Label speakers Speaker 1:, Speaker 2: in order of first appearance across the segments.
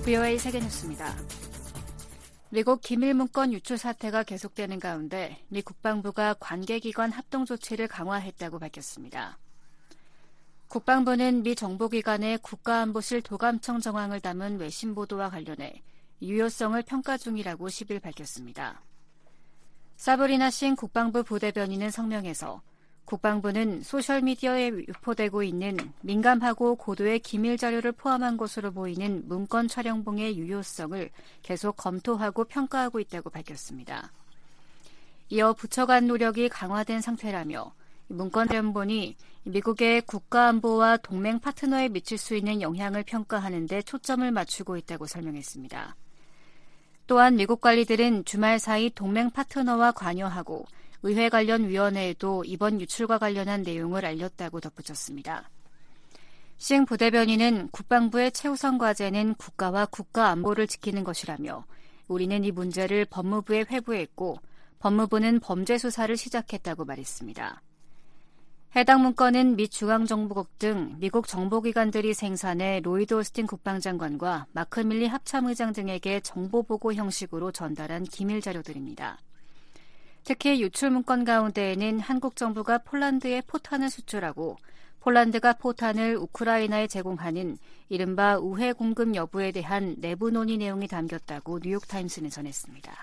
Speaker 1: VOA 세계뉴스입니다. 미국 기밀 문건 유출 사태가 계속되는 가운데 미 국방부가 관계기관 합동 조치를 강화했다고 밝혔습니다. 국방부는 미 정보기관의 국가안보실 도감청 정황을 담은 외신 보도와 관련해 유효성을 평가 중이라고 10일 밝혔습니다. 사브리나 싱 국방부 부대변인은 성명에서 국방부는 소셜미디어에 유포되고 있는 민감하고 고도의 기밀 자료를 포함한 것으로 보이는 문건 촬영본의 유효성을 계속 검토하고 평가하고 있다고 밝혔습니다. 이어 부처 간 노력이 강화된 상태라며 문건 촬영본이 미국의 국가안보와 동맹 파트너에 미칠 수 있는 영향을 평가하는 데 초점을 맞추고 있다고 설명했습니다. 또한 미국 관리들은 주말 사이 동맹 파트너와 관여하고 의회 관련 위원회에도 이번 유출과 관련한 내용을 알렸다고 덧붙였습니다. 싱 부대변인은 국방부의 최우선 과제는 국가와 국가 안보를 지키는 것이라며 우리는 이 문제를 법무부에 회부했고 법무부는 범죄 수사를 시작했다고 말했습니다. 해당 문건은 미 중앙정보국 등 미국 정보기관들이 생산해 로이드 오스틴 국방장관과 마크 밀리 합참의장 등에게 정보보고 형식으로 전달한 기밀 자료들입니다. 특히 유출 문건 가운데에는 한국 정부가 폴란드에 포탄을 수출하고 폴란드가 포탄을 우크라이나에 제공하는 이른바 우회 공급 여부에 대한 내부 논의 내용이 담겼다고 뉴욕타임스는 전했습니다.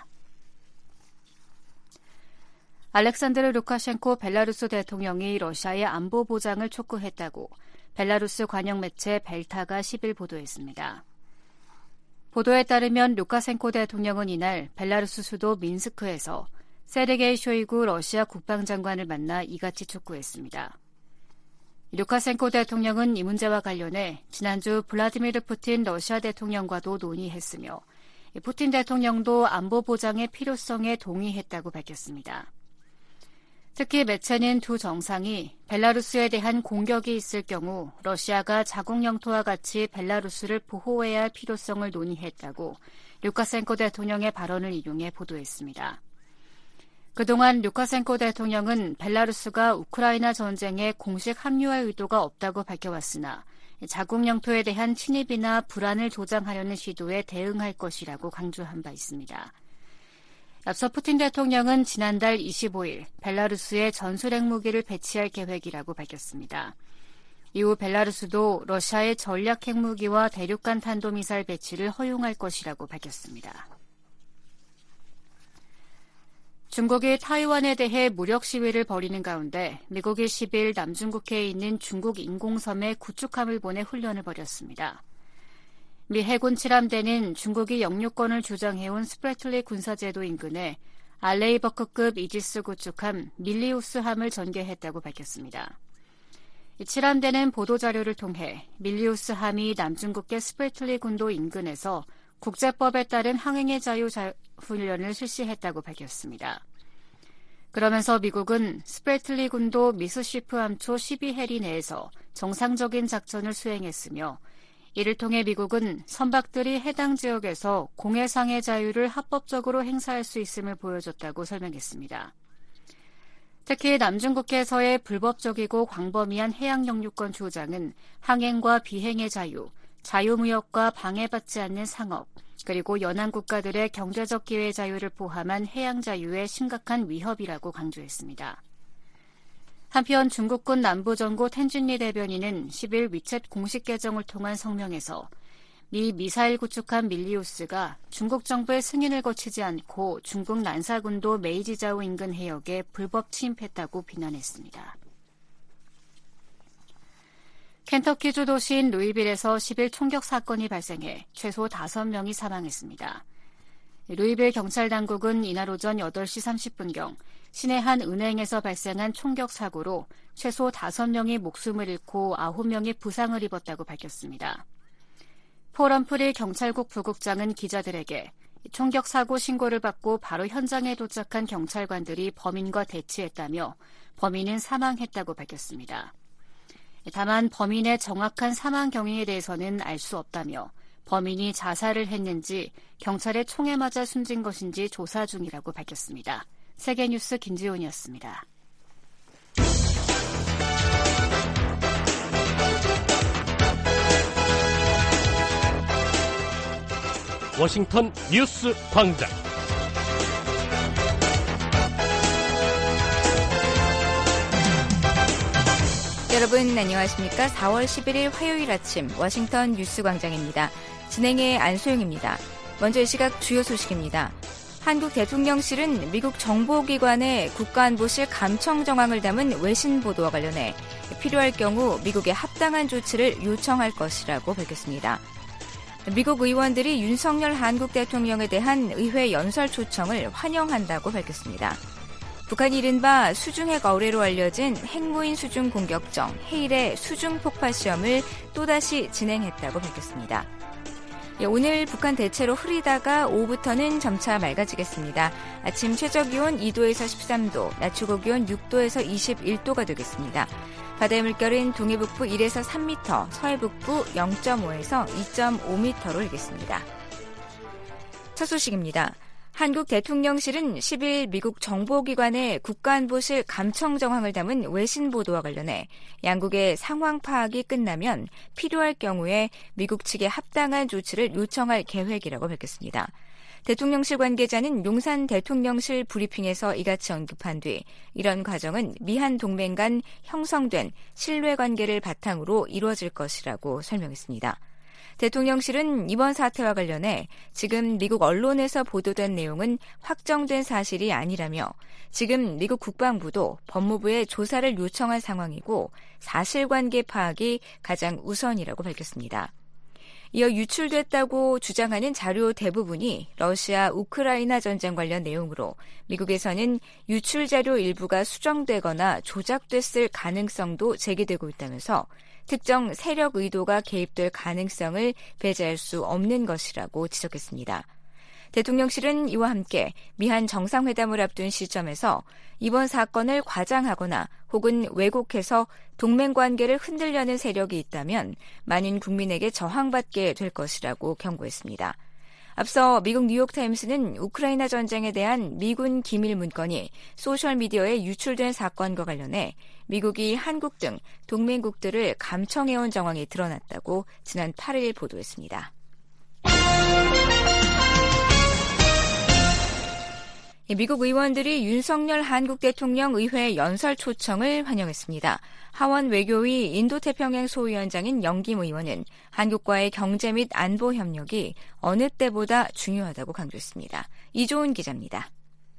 Speaker 1: 알렉산드르 루카셴코 벨라루스 대통령이 러시아의 안보 보장을 촉구했다고 벨라루스 관영 매체 벨타가 10일 보도했습니다. 보도에 따르면 루카셴코 대통령은 이날 벨라루스 수도 민스크에서 세르게이 쇼이구 러시아 국방장관을 만나 이같이 촉구했습니다. 루카셴코 대통령은 이 문제와 관련해 지난주 블라디미르 푸틴 러시아 대통령과도 논의했으며 푸틴 대통령도 안보 보장의 필요성에 동의했다고 밝혔습니다. 특히 매체는 두 정상이 벨라루스에 대한 공격이 있을 경우 러시아가 자국 영토와 같이 벨라루스를 보호해야 할 필요성을 논의했다고 루카셴코 대통령의 발언을 인용해 보도했습니다. 그동안 루카셴코 대통령은 벨라루스가 우크라이나 전쟁에 공식 합류할 의도가 없다고 밝혀왔으나 자국 영토에 대한 침입이나 불안을 조장하려는 시도에 대응할 것이라고 강조한 바 있습니다. 앞서 푸틴 대통령은 지난달 25일 벨라루스에 전술 핵무기를 배치할 계획이라고 밝혔습니다. 이후 벨라루스도 러시아의 전략 핵무기와 대륙간 탄도미사일 배치를 허용할 것이라고 밝혔습니다. 중국이 타이완에 대해 무력 시위를 벌이는 가운데 미국이 10일 남중국해에 있는 중국 인공섬에 구축함을 보내 훈련을 벌였습니다. 미 해군 칠함대는 중국이 영유권을 주장해온 스프래틀리 군사제도 인근에 알레이버크급 이지스 구축함 밀리우스함을 전개했다고 밝혔습니다. 칠함대는 보도자료를 통해 밀리우스함이 남중국해 스프래틀리 군도 인근에서 국제법에 따른 항행의 자유 훈련을 실시했다고 밝혔습니다. 그러면서 미국은 스프래틀리 군도 미스시프 함초 12해리 내에서 정상적인 작전을 수행했으며 이를 통해 미국은 선박들이 해당 지역에서 공해상의 자유를 합법적으로 행사할 수 있음을 보여줬다고 설명했습니다. 특히 남중국해에서의 불법적이고 광범위한 해양 영유권 주장은 항행과 비행의 자유, 자유무역과 방해받지 않는 상업, 그리고 연안 국가들의 경제적 기회 자유를 포함한 해양 자유의 심각한 위협이라고 강조했습니다. 한편 중국군 남부정고 텐준리 대변인은 10일 위챗 공식 계정을 통한 성명에서 미 미사일 구축함 밀리우스가 중국 정부의 승인을 거치지 않고 중국 난사군도 메이지자오 인근 해역에 불법 침입했다고 비난했습니다. 켄터키주 도시인 루이빌에서 10일 총격 사건이 발생해 최소 5명이 사망했습니다. 루이빌 경찰 당국은 이날 오전 8시 30분경 시내 한 은행에서 발생한 총격 사고로 최소 5명이 목숨을 잃고 9명이 부상을 입었다고 밝혔습니다. 폴엄프리 경찰국 부국장은 기자들에게 총격 사고 신고를 받고 바로 현장에 도착한 경찰관들이 범인과 대치했다며 범인은 사망했다고 밝혔습니다. 다만 범인의 정확한 사망 경위에 대해서는 알 수 없다며 범인이 자살을 했는지 경찰의 총에 맞아 숨진 것인지 조사 중이라고 밝혔습니다. 세계뉴스 김지훈이었습니다.
Speaker 2: 워싱턴 뉴스 광장.
Speaker 3: 여러분 안녕하십니까? 4월 11일 화요일 아침 워싱턴 뉴스 광장입니다. 진행의 안소영입니다. 먼저 이 시각 주요 소식입니다. 한국 대통령실은 미국 정보기관의 국가안보실 감청 정황을 담은 외신 보도와 관련해 필요할 경우 미국에 합당한 조치를 요청할 것이라고 밝혔습니다. 미국 의원들이 윤석열 한국 대통령에 대한 의회 연설 초청을 환영한다고 밝혔습니다. 북한이 이른바 수중핵 어뢰로 알려진 핵무인 수중 공격정 헤일의 수중 폭파 시험을 또다시 진행했다고 밝혔습니다. 오늘 북한 대체로 흐리다가 오후부터는 점차 맑아지겠습니다. 아침 최저기온 2도에서 13도, 낮 최고기온 6도에서 21도가 되겠습니다. 바다의 물결은 동해북부 1에서 3m, 서해북부 0.5에서 2.5m로 일겠습니다. 첫 소식입니다. 한국 대통령실은 10일 미국 정보기관의 국가안보실 감청 정황을 담은 외신 보도와 관련해 양국의 상황 파악이 끝나면 필요할 경우에 미국 측에 합당한 조치를 요청할 계획이라고 밝혔습니다. 대통령실 관계자는 용산 대통령실 브리핑에서 이같이 언급한 뒤 이런 과정은 미한 동맹 간 형성된 신뢰관계를 바탕으로 이루어질 것이라고 설명했습니다. 대통령실은 이번 사태와 관련해 지금 미국 언론에서 보도된 내용은 확정된 사실이 아니라며 지금 미국 국방부도 법무부에 조사를 요청한 상황이고 사실관계 파악이 가장 우선이라고 밝혔습니다. 이어 유출됐다고 주장하는 자료 대부분이 러시아 우크라이나 전쟁 관련 내용으로 미국에서는 유출 자료 일부가 수정되거나 조작됐을 가능성도 제기되고 있다면서 특정 세력 의도가 개입될 가능성을 배제할 수 없는 것이라고 지적했습니다. 대통령실은 이와 함께 미한 정상회담을 앞둔 시점에서 이번 사건을 과장하거나 혹은 왜곡해서 동맹관계를 흔들려는 세력이 있다면 많은 국민에게 저항받게 될 것이라고 경고했습니다. 앞서 미국 뉴욕타임스는 우크라이나 전쟁에 대한 미군 기밀 문건이 소셜미디어에 유출된 사건과 관련해 미국이 한국 등 동맹국들을 감청해온 정황이 드러났다고 지난 8일 보도했습니다. 미국 의원들이 윤석열 한국 대통령 의회 연설 초청을 환영했습니다. 하원 외교위 인도태평양 소위원장인 영김 의원은 한국과의 경제 및 안보 협력이 어느 때보다 중요하다고 강조했습니다. 이조은 기자입니다.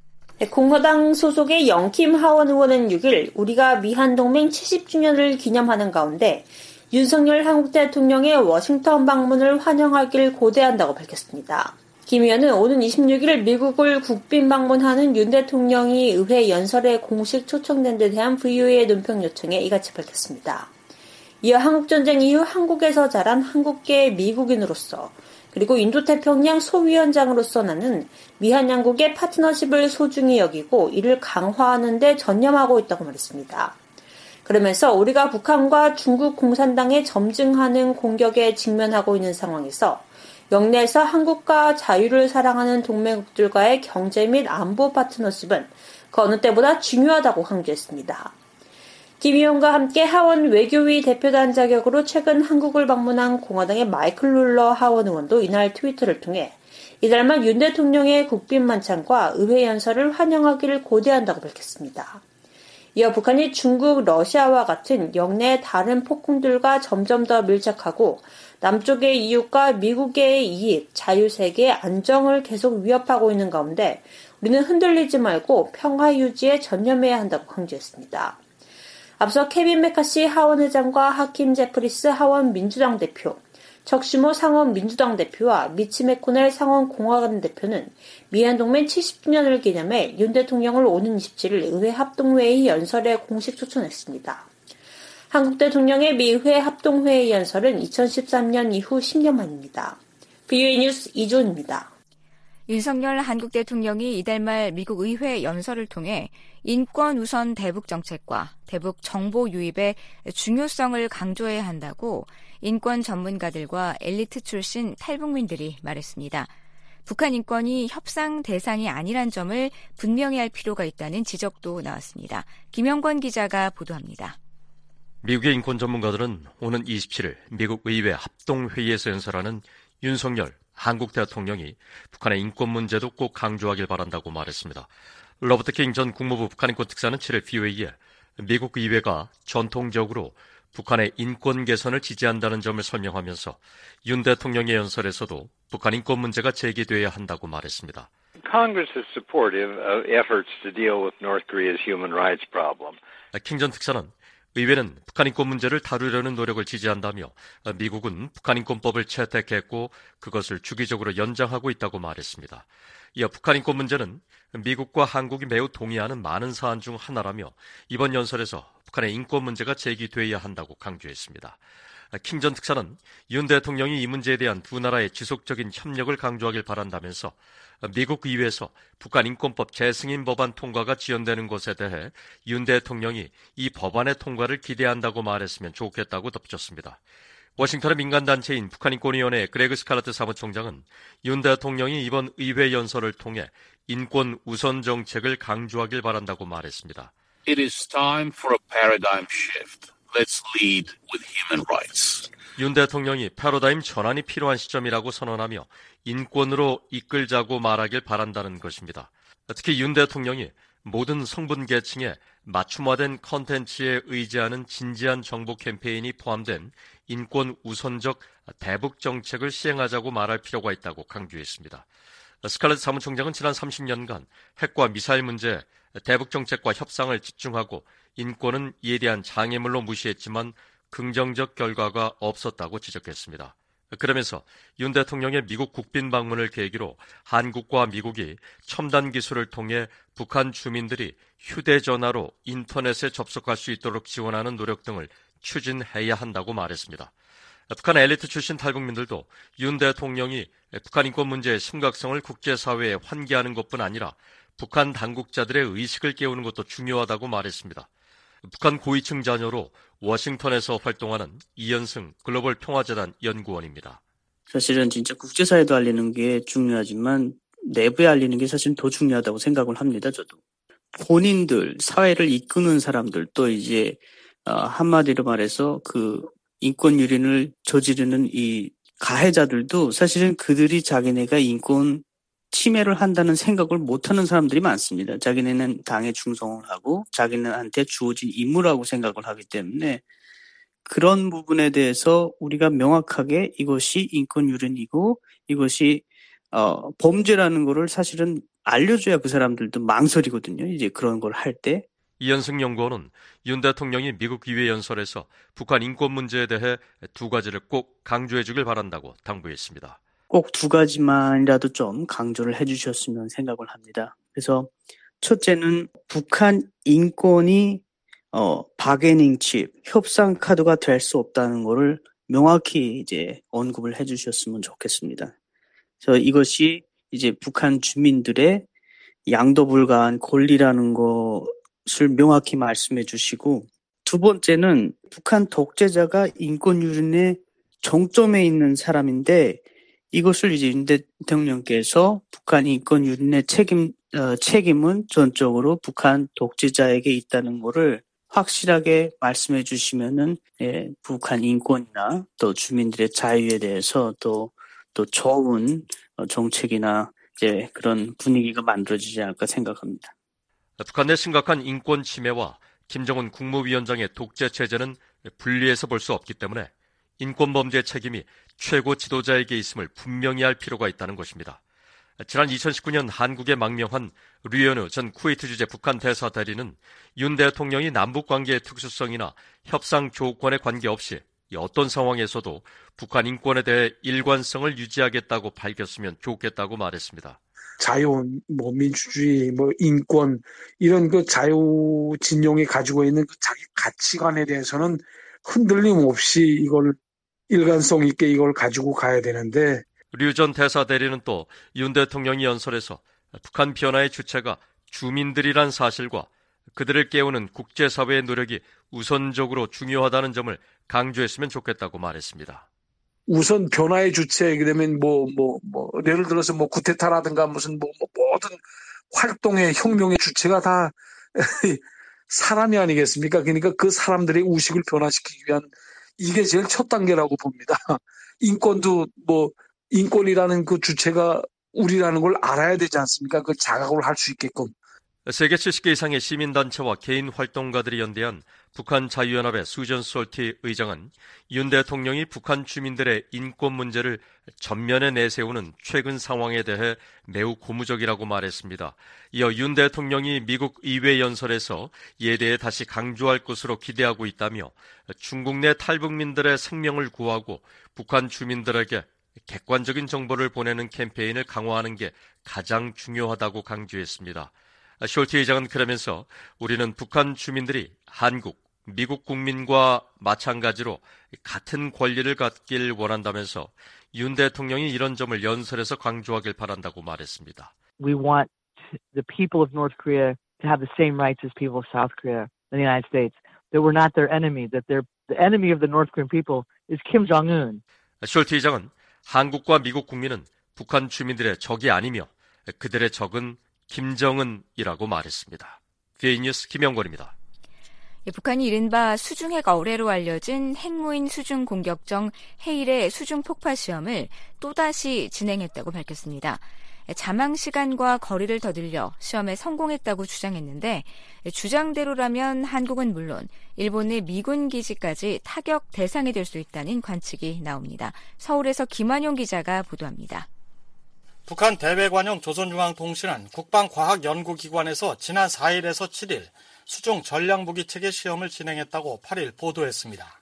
Speaker 4: 공화당 소속의 영킴 하원 의원은 6일 우리가 미한 동맹 70주년을 기념하는 가운데 윤석열 한국 대통령의 워싱턴 방문을 환영하길 고대한다고 밝혔습니다. 김 의원은 오는 26일 미국을 국빈 방문하는 윤 대통령이 의회 연설에 공식 초청된 데 대한 VOA의 논평 요청에 이같이 밝혔습니다. 이어 한국전쟁 이후 한국에서 자란 한국계 미국인으로서 그리고 인도태평양 소위원장으로서 나는 미한 양국의 파트너십을 소중히 여기고 이를 강화하는 데 전념하고 있다고 말했습니다. 그러면서 우리가 북한과 중국 공산당에 점증하는 공격에 직면하고 있는 상황에서 영내에서 한국과 자유를 사랑하는 동맹국들과의 경제 및 안보 파트너십은 그 어느 때보다 중요하다고 강조했습니다. 김 의원과 함께 하원 외교위 대표단 자격으로 최근 한국을 방문한 공화당의 마이클 룰러 하원 의원도 이날 트위터를 통해 이달 말 윤 대통령의 국빈 만찬과 의회 연설을 환영하기를 고대한다고 밝혔습니다. 이어 북한이 중국, 러시아와 같은 영내의 다른 폭풍들과 점점 더 밀착하고 남쪽의 이웃과 미국의 이익, 자유세계의 안정을 계속 위협하고 있는 가운데 우리는 흔들리지 말고 평화 유지에 전념해야 한다고 강조했습니다. 앞서 케빈 메카시 하원 의장과 하킴 제프리스 하원 민주당 대표, 척시모 상원 민주당 대표와 미치 메코넬 상원 공화당 대표는 미한 동맹 70주년을 기념해 윤 대통령을 오는 27일 의회 합동회의 연설에 공식 초청했습니다. 한국 대통령의 미의회 합동회의 연설은 2013년 이후 10년 만입니다. VOA 뉴스 이조은입니다.
Speaker 3: 윤석열 한국 대통령이 이달 말 미국 의회 연설을 통해 인권 우선 대북 정책과 대북 정보 유입의 중요성을 강조해야 한다고 인권 전문가들과 엘리트 출신 탈북민들이 말했습니다. 북한 인권이 협상 대상이 아니란 점을 분명히 할 필요가 있다는 지적도 나왔습니다. 김영권 기자가 보도합니다.
Speaker 5: 미국의 인권 전문가들은 오는 27일 미국 의회 합동회의에서 연설하는 윤석열 한국 대통령이 북한의 인권 문제도 꼭 강조하길 바란다고 말했습니다. 로버트 킹 전 국무부 북한인권특사는 7일 BOA에 미국 의회가 전통적으로 북한의 인권 개선을 지지한다는 점을 설명하면서 윤 대통령의 연설에서도 북한 인권 문제가 제기돼야 한다고 말했습니다.
Speaker 6: Congress is supportive of efforts to deal with North Korea's human rights problem.
Speaker 5: 킹 전 특사는 의회는 북한 인권 문제를 다루려는 노력을 지지한다며 미국은 북한 인권법을 채택했고 그것을 주기적으로 연장하고 있다고 말했습니다. 이어 북한 인권 문제는 미국과 한국이 매우 동의하는 많은 사안 중 하나라며 이번 연설에서 북한의 인권 문제가 제기돼야 한다고 강조했습니다. 킹 전 특사는 윤 대통령이 이 문제에 대한 두 나라의 지속적인 협력을 강조하길 바란다면서 미국 의회에서 북한 인권법 재승인 법안 통과가 지연되는 것에 대해 윤 대통령이 이 법안의 통과를 기대한다고 말했으면 좋겠다고 덧붙였습니다. 워싱턴의 민간단체인 북한인권위원회 그레그 스칼라트 사무총장은 윤 대통령이 이번 의회 연설을 통해 인권 우선 정책을 강조하길 바란다고 말했습니다.
Speaker 7: It is time for a paradigm shift. Let's lead with human rights.
Speaker 5: 윤 대통령이 패러다임 전환이 필요한 시점이라고 선언하며 인권으로 이끌자고 말하길 바란다는 것입니다. 특히 윤 대통령이 모든 성분 계층에 맞춤화된 컨텐츠에 의지하는 진지한 정보 캠페인이 포함된 인권 우선적 대북 정책을 시행하자고 말할 필요가 있다고 강조했습니다. 스칼렛 사무총장은 지난 30년간 핵과 미사일 문제, 대북 정책과 협상을 집중하고 인권은 이에 대한 장애물로 무시했지만 긍정적 결과가 없었다고 지적했습니다. 그러면서 윤 대통령의 미국 국빈 방문을 계기로 한국과 미국이 첨단 기술을 통해 북한 주민들이 휴대전화로 인터넷에 접속할 수 있도록 지원하는 노력 등을 추진해야 한다고 말했습니다. 북한 엘리트 출신 탈북민들도 윤 대통령이 북한 인권 문제의 심각성을 국제사회에 환기하는 것뿐 아니라 북한 당국자들의 의식을 깨우는 것도 중요하다고 말했습니다. 북한 고위층 자녀로 워싱턴에서 활동하는 이현승 글로벌 평화재단 연구원입니다.
Speaker 8: 사실은 진짜 국제사회도 알리는 게 중요하지만 내부에 알리는 게 사실은 더 중요하다고 생각을 합니다. 저도. 본인들, 사회를 이끄는 사람들 또 이제 한마디로 말해서 그 인권 유린을 저지르는 이 가해자들도 사실은 그들이 자기네가 인권 침해를 한다는 생각을 못하는 사람들이 많습니다. 자기네는 당에 충성을 하고 자기네한테 주어진 임무라고 생각을 하기 때문에 그런 부분에 대해서 우리가 명확하게 이것이 인권 유린이고 이것이 범죄라는 거를 사실은 알려줘야 그 사람들도 망설이거든요. 이제 그런 걸 할 때.
Speaker 5: 이현승 연구원은 윤 대통령이 미국 의회 연설에서 북한 인권 문제에 대해 두 가지를 꼭 강조해 주길 바란다고 당부했습니다.
Speaker 8: 꼭 두 가지만이라도 좀 강조를 해주셨으면 생각을 합니다. 그래서 첫째는 북한 인권이 바게닝 칩, 협상 카드가 될 수 없다는 것을 명확히 이제 언급을 해주셨으면 좋겠습니다. 그래서 이것이 이제 북한 주민들의 양도 불가한 권리라는 것을 명확히 말씀해 주시고, 두 번째는 북한 독재자가 인권 유린의 정점에 있는 사람인데 이것을 이제 윤 대통령께서 북한 인권 유린의 책임은 전적으로 북한 독재자에게 있다는 것을 확실하게 말씀해 주시면은 북한 인권이나 또 주민들의 자유에 대해서 또 좋은 정책이나 이제 그런 분위기가 만들어지지 않을까 생각합니다.
Speaker 5: 북한 내 심각한 인권 침해와 김정은 국무위원장의 독재 체제는 분리해서 볼 수 없기 때문에 인권 범죄 책임이 최고 지도자에게 있음을 분명히 할 필요가 있다는 것입니다. 지난 2019년 한국에 망명한 류현우 전 쿠웨이트 주재 북한 대사 대리는 윤 대통령이 남북관계의 특수성이나 협상 조건에 관계없이 어떤 상황에서도 북한 인권에 대해 일관성을 유지하겠다고 밝혔으면 좋겠다고 말했습니다.
Speaker 9: 자유, 민주주의, 인권 이런 그 자유 진영이 가지고 있는 그 자기 가치관에 대해서는 흔들림 없이 이걸 일관성 있게 이걸 가지고 가야 되는데,
Speaker 5: 류 전 대사 대리는 또 윤 대통령이 연설에서 북한 변화의 주체가 주민들이란 사실과 그들을 깨우는 국제사회의 노력이 우선적으로 중요하다는 점을 강조했으면 좋겠다고 말했습니다.
Speaker 9: 우선 변화의 주체, 그러면 예를 들어서 쿠데타라든가 무슨 모든 활동의 혁명의 주체가 다 사람이 아니겠습니까? 그러니까 그 사람들의 의식을 변화시키기 위한 이게 제일 첫 단계라고 봅니다. 인권도 인권이라는 그 주체가 우리라는 걸 알아야 되지 않습니까? 그 자각을 할 수 있게끔.
Speaker 5: 세계 70개 이상의 시민단체와 개인 활동가들이 연대한 북한 자유연합의 수전 솔티 의장은 윤 대통령이 북한 주민들의 인권 문제를 전면에 내세우는 최근 상황에 대해 매우 고무적이라고 말했습니다. 이어 윤 대통령이 미국 의회 연설에서 이에 대해 다시 강조할 것으로 기대하고 있다며 중국 내 탈북민들의 생명을 구하고 북한 주민들에게 객관적인 정보를 보내는 캠페인을 강화하는 게 가장 중요하다고 강조했습니다. 숄티 의장은 그러면서 우리는 북한 주민들이 한국, 미국 국민과 마찬가지로 같은 권리를 갖길 원한다면서 윤 대통령이 이런 점을 연설에서 강조하길 바란다고 말했습니다.
Speaker 10: We want the people of North Korea to have the same rights as people of South Korea and the United States. That we're not their enemy. That the enemy of the North Korean people is Kim Jong-un.
Speaker 5: 숄티 의장은 한국과 미국 국민은 북한 주민들의 적이 아니며 그들의 적은 김정은이라고 말했습니다. VA 뉴스 김영권입니다.
Speaker 3: 북한이 이른바 수중핵 어뢰로 알려진 핵무인 수중 공격정 헤일의 수중 폭파 시험을 또다시 진행했다고 밝혔습니다. 자망 시간과 거리를 더 늘려 시험에 성공했다고 주장했는데 주장대로라면 한국은 물론 일본의 미군 기지까지 타격 대상이 될 수 있다는 관측이 나옵니다. 서울에서 김환용 기자가 보도합니다.
Speaker 11: 북한 대외관용 조선중앙통신은 국방과학연구기관에서 지난 4일에서 7일 수중 전략무기체계 시험을 진행했다고 8일 보도했습니다.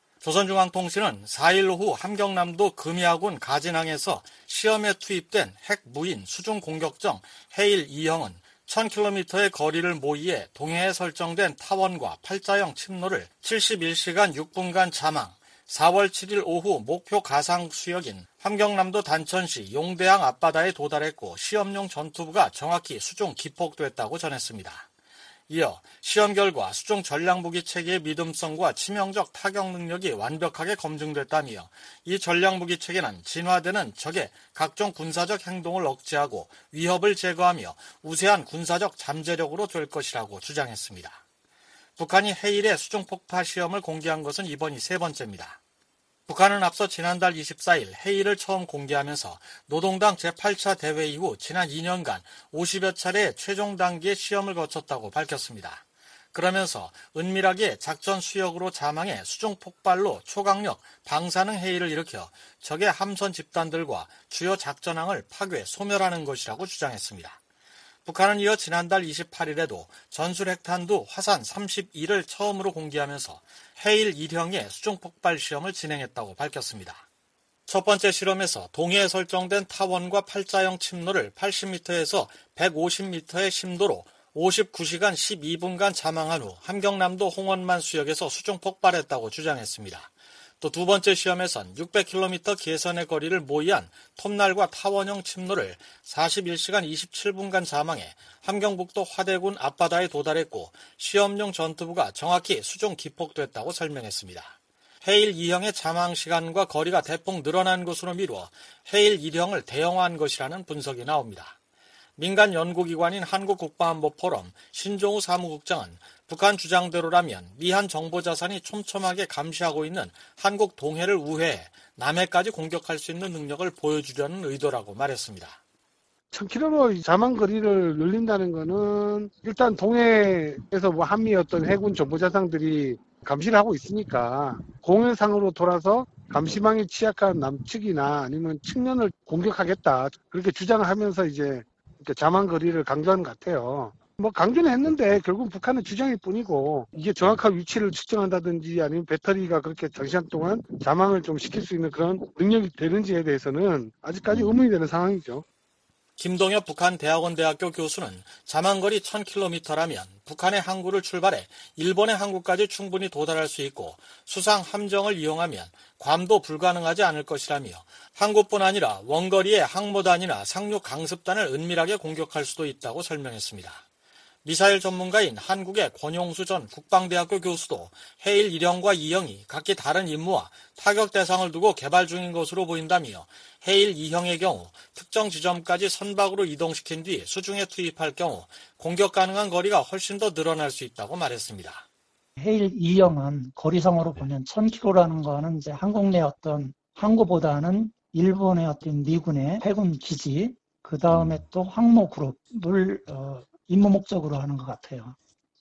Speaker 11: 조선중앙통신은 4일 오후 함경남도 금이하군 가진항에서 시험에 투입된 핵무인 수중 공격정 헤일 2형은 1000km의 거리를 모의해 동해에 설정된 타원과 팔자형 침노를 71시간 6분간 자망, 4월 7일 오후 목표 가상 수역인 함경남도 단천시 용대항 앞바다에 도달했고 시험용 전투부가 정확히 수중 기폭됐다고 전했습니다. 이어 시험 결과 수중 전략무기 체계의 믿음성과 치명적 타격 능력이 완벽하게 검증됐다며 이 전략무기 체계는 진화되는 적의 각종 군사적 행동을 억제하고 위협을 제거하며 우세한 군사적 잠재력으로 될 것이라고 주장했습니다. 북한이 헤일의 수중 폭파 시험을 공개한 것은 이번이 세 번째입니다. 북한은 앞서 지난달 24일 헤일을 처음 공개하면서 노동당 제8차 대회 이후 지난 2년간 50여 차례의 최종 단계의 시험을 거쳤다고 밝혔습니다. 그러면서 은밀하게 작전 수역으로 자망해 수중 폭발로 초강력 방사능 헤일을 일으켜 적의 함선 집단들과 주요 작전항을 파괴, 소멸하는 것이라고 주장했습니다. 북한은 이어 지난달 28일에도 전술 핵탄두 화산 31을 처음으로 공개하면서 헤일 1형의 수중 폭발 시험을 진행했다고 밝혔습니다. 첫 번째 실험에서 동해에 설정된 타원과 팔자형 침노를 80m에서 150m의 심도로 59시간 12분간 자망한 후 함경남도 홍원만 수역에서 수중 폭발했다고 주장했습니다. 또 두 번째 시험에선 600km 계선의 거리를 모의한 톱날과 타원형 침노를 41시간 27분간 자망해 함경북도 화대군 앞바다에 도달했고 시험용 전투부가 정확히 수중 기폭됐다고 설명했습니다. 헤일 2형의 자망 시간과 거리가 대폭 늘어난 것으로 미루어 헤일 1형을 대형화한 것이라는 분석이 나옵니다. 민간 연구기관인 한국국방안보포럼 신종우 사무국장은 북한 주장대로라면 미한 정보자산이 촘촘하게 감시하고 있는 한국 동해를 우회해 남해까지 공격할 수 있는 능력을 보여주려는 의도라고 말했습니다.
Speaker 9: 1000km로 자망 거리를 늘린다는 거는 일단 동해에서 한미의 어떤 해군 정보자산들이 감시를 하고 있으니까 공해상으로 돌아서 감시망이 취약한 남측이나 아니면 측면을 공격하겠다. 그렇게 주장을 하면서 이제 자망 거리를 강조하는 것 같아요. 강조는 했는데 결국 북한의 주장일 뿐이고 이게 정확한 위치를 측정한다든지 아니면 배터리가 그렇게 장시간 동안 자망을 좀 시킬 수 있는 그런 능력이 되는지에 대해서는 아직까지 의문이 되는 상황이죠.
Speaker 11: 김동엽 북한 대학원대학교 교수는 자망거리 1000km라면 북한의 항구를 출발해 일본의 항구까지 충분히 도달할 수 있고 수상 함정을 이용하면 괌도 불가능하지 않을 것이라며 항구뿐 아니라 원거리의 항모단이나 상륙 강습단을 은밀하게 공격할 수도 있다고 설명했습니다. 미사일 전문가인 한국의 권용수 전 국방대학교 교수도 헤일 1형과 2형이 각기 다른 임무와 타격 대상을 두고 개발 중인 것으로 보인다며 헤일 2형의 경우 특정 지점까지 선박으로 이동시킨 뒤 수중에 투입할 경우 공격 가능한 거리가 훨씬 더 늘어날 수 있다고 말했습니다.
Speaker 12: 헤일 2형은 거리상으로 보면 1000km라는 거는 이제 한국 내 어떤 항구보다는 일본의 어떤 미군의 해군 기지, 그 다음에 또 항모 그룹을 임무 목적으로 하는 것 같아요.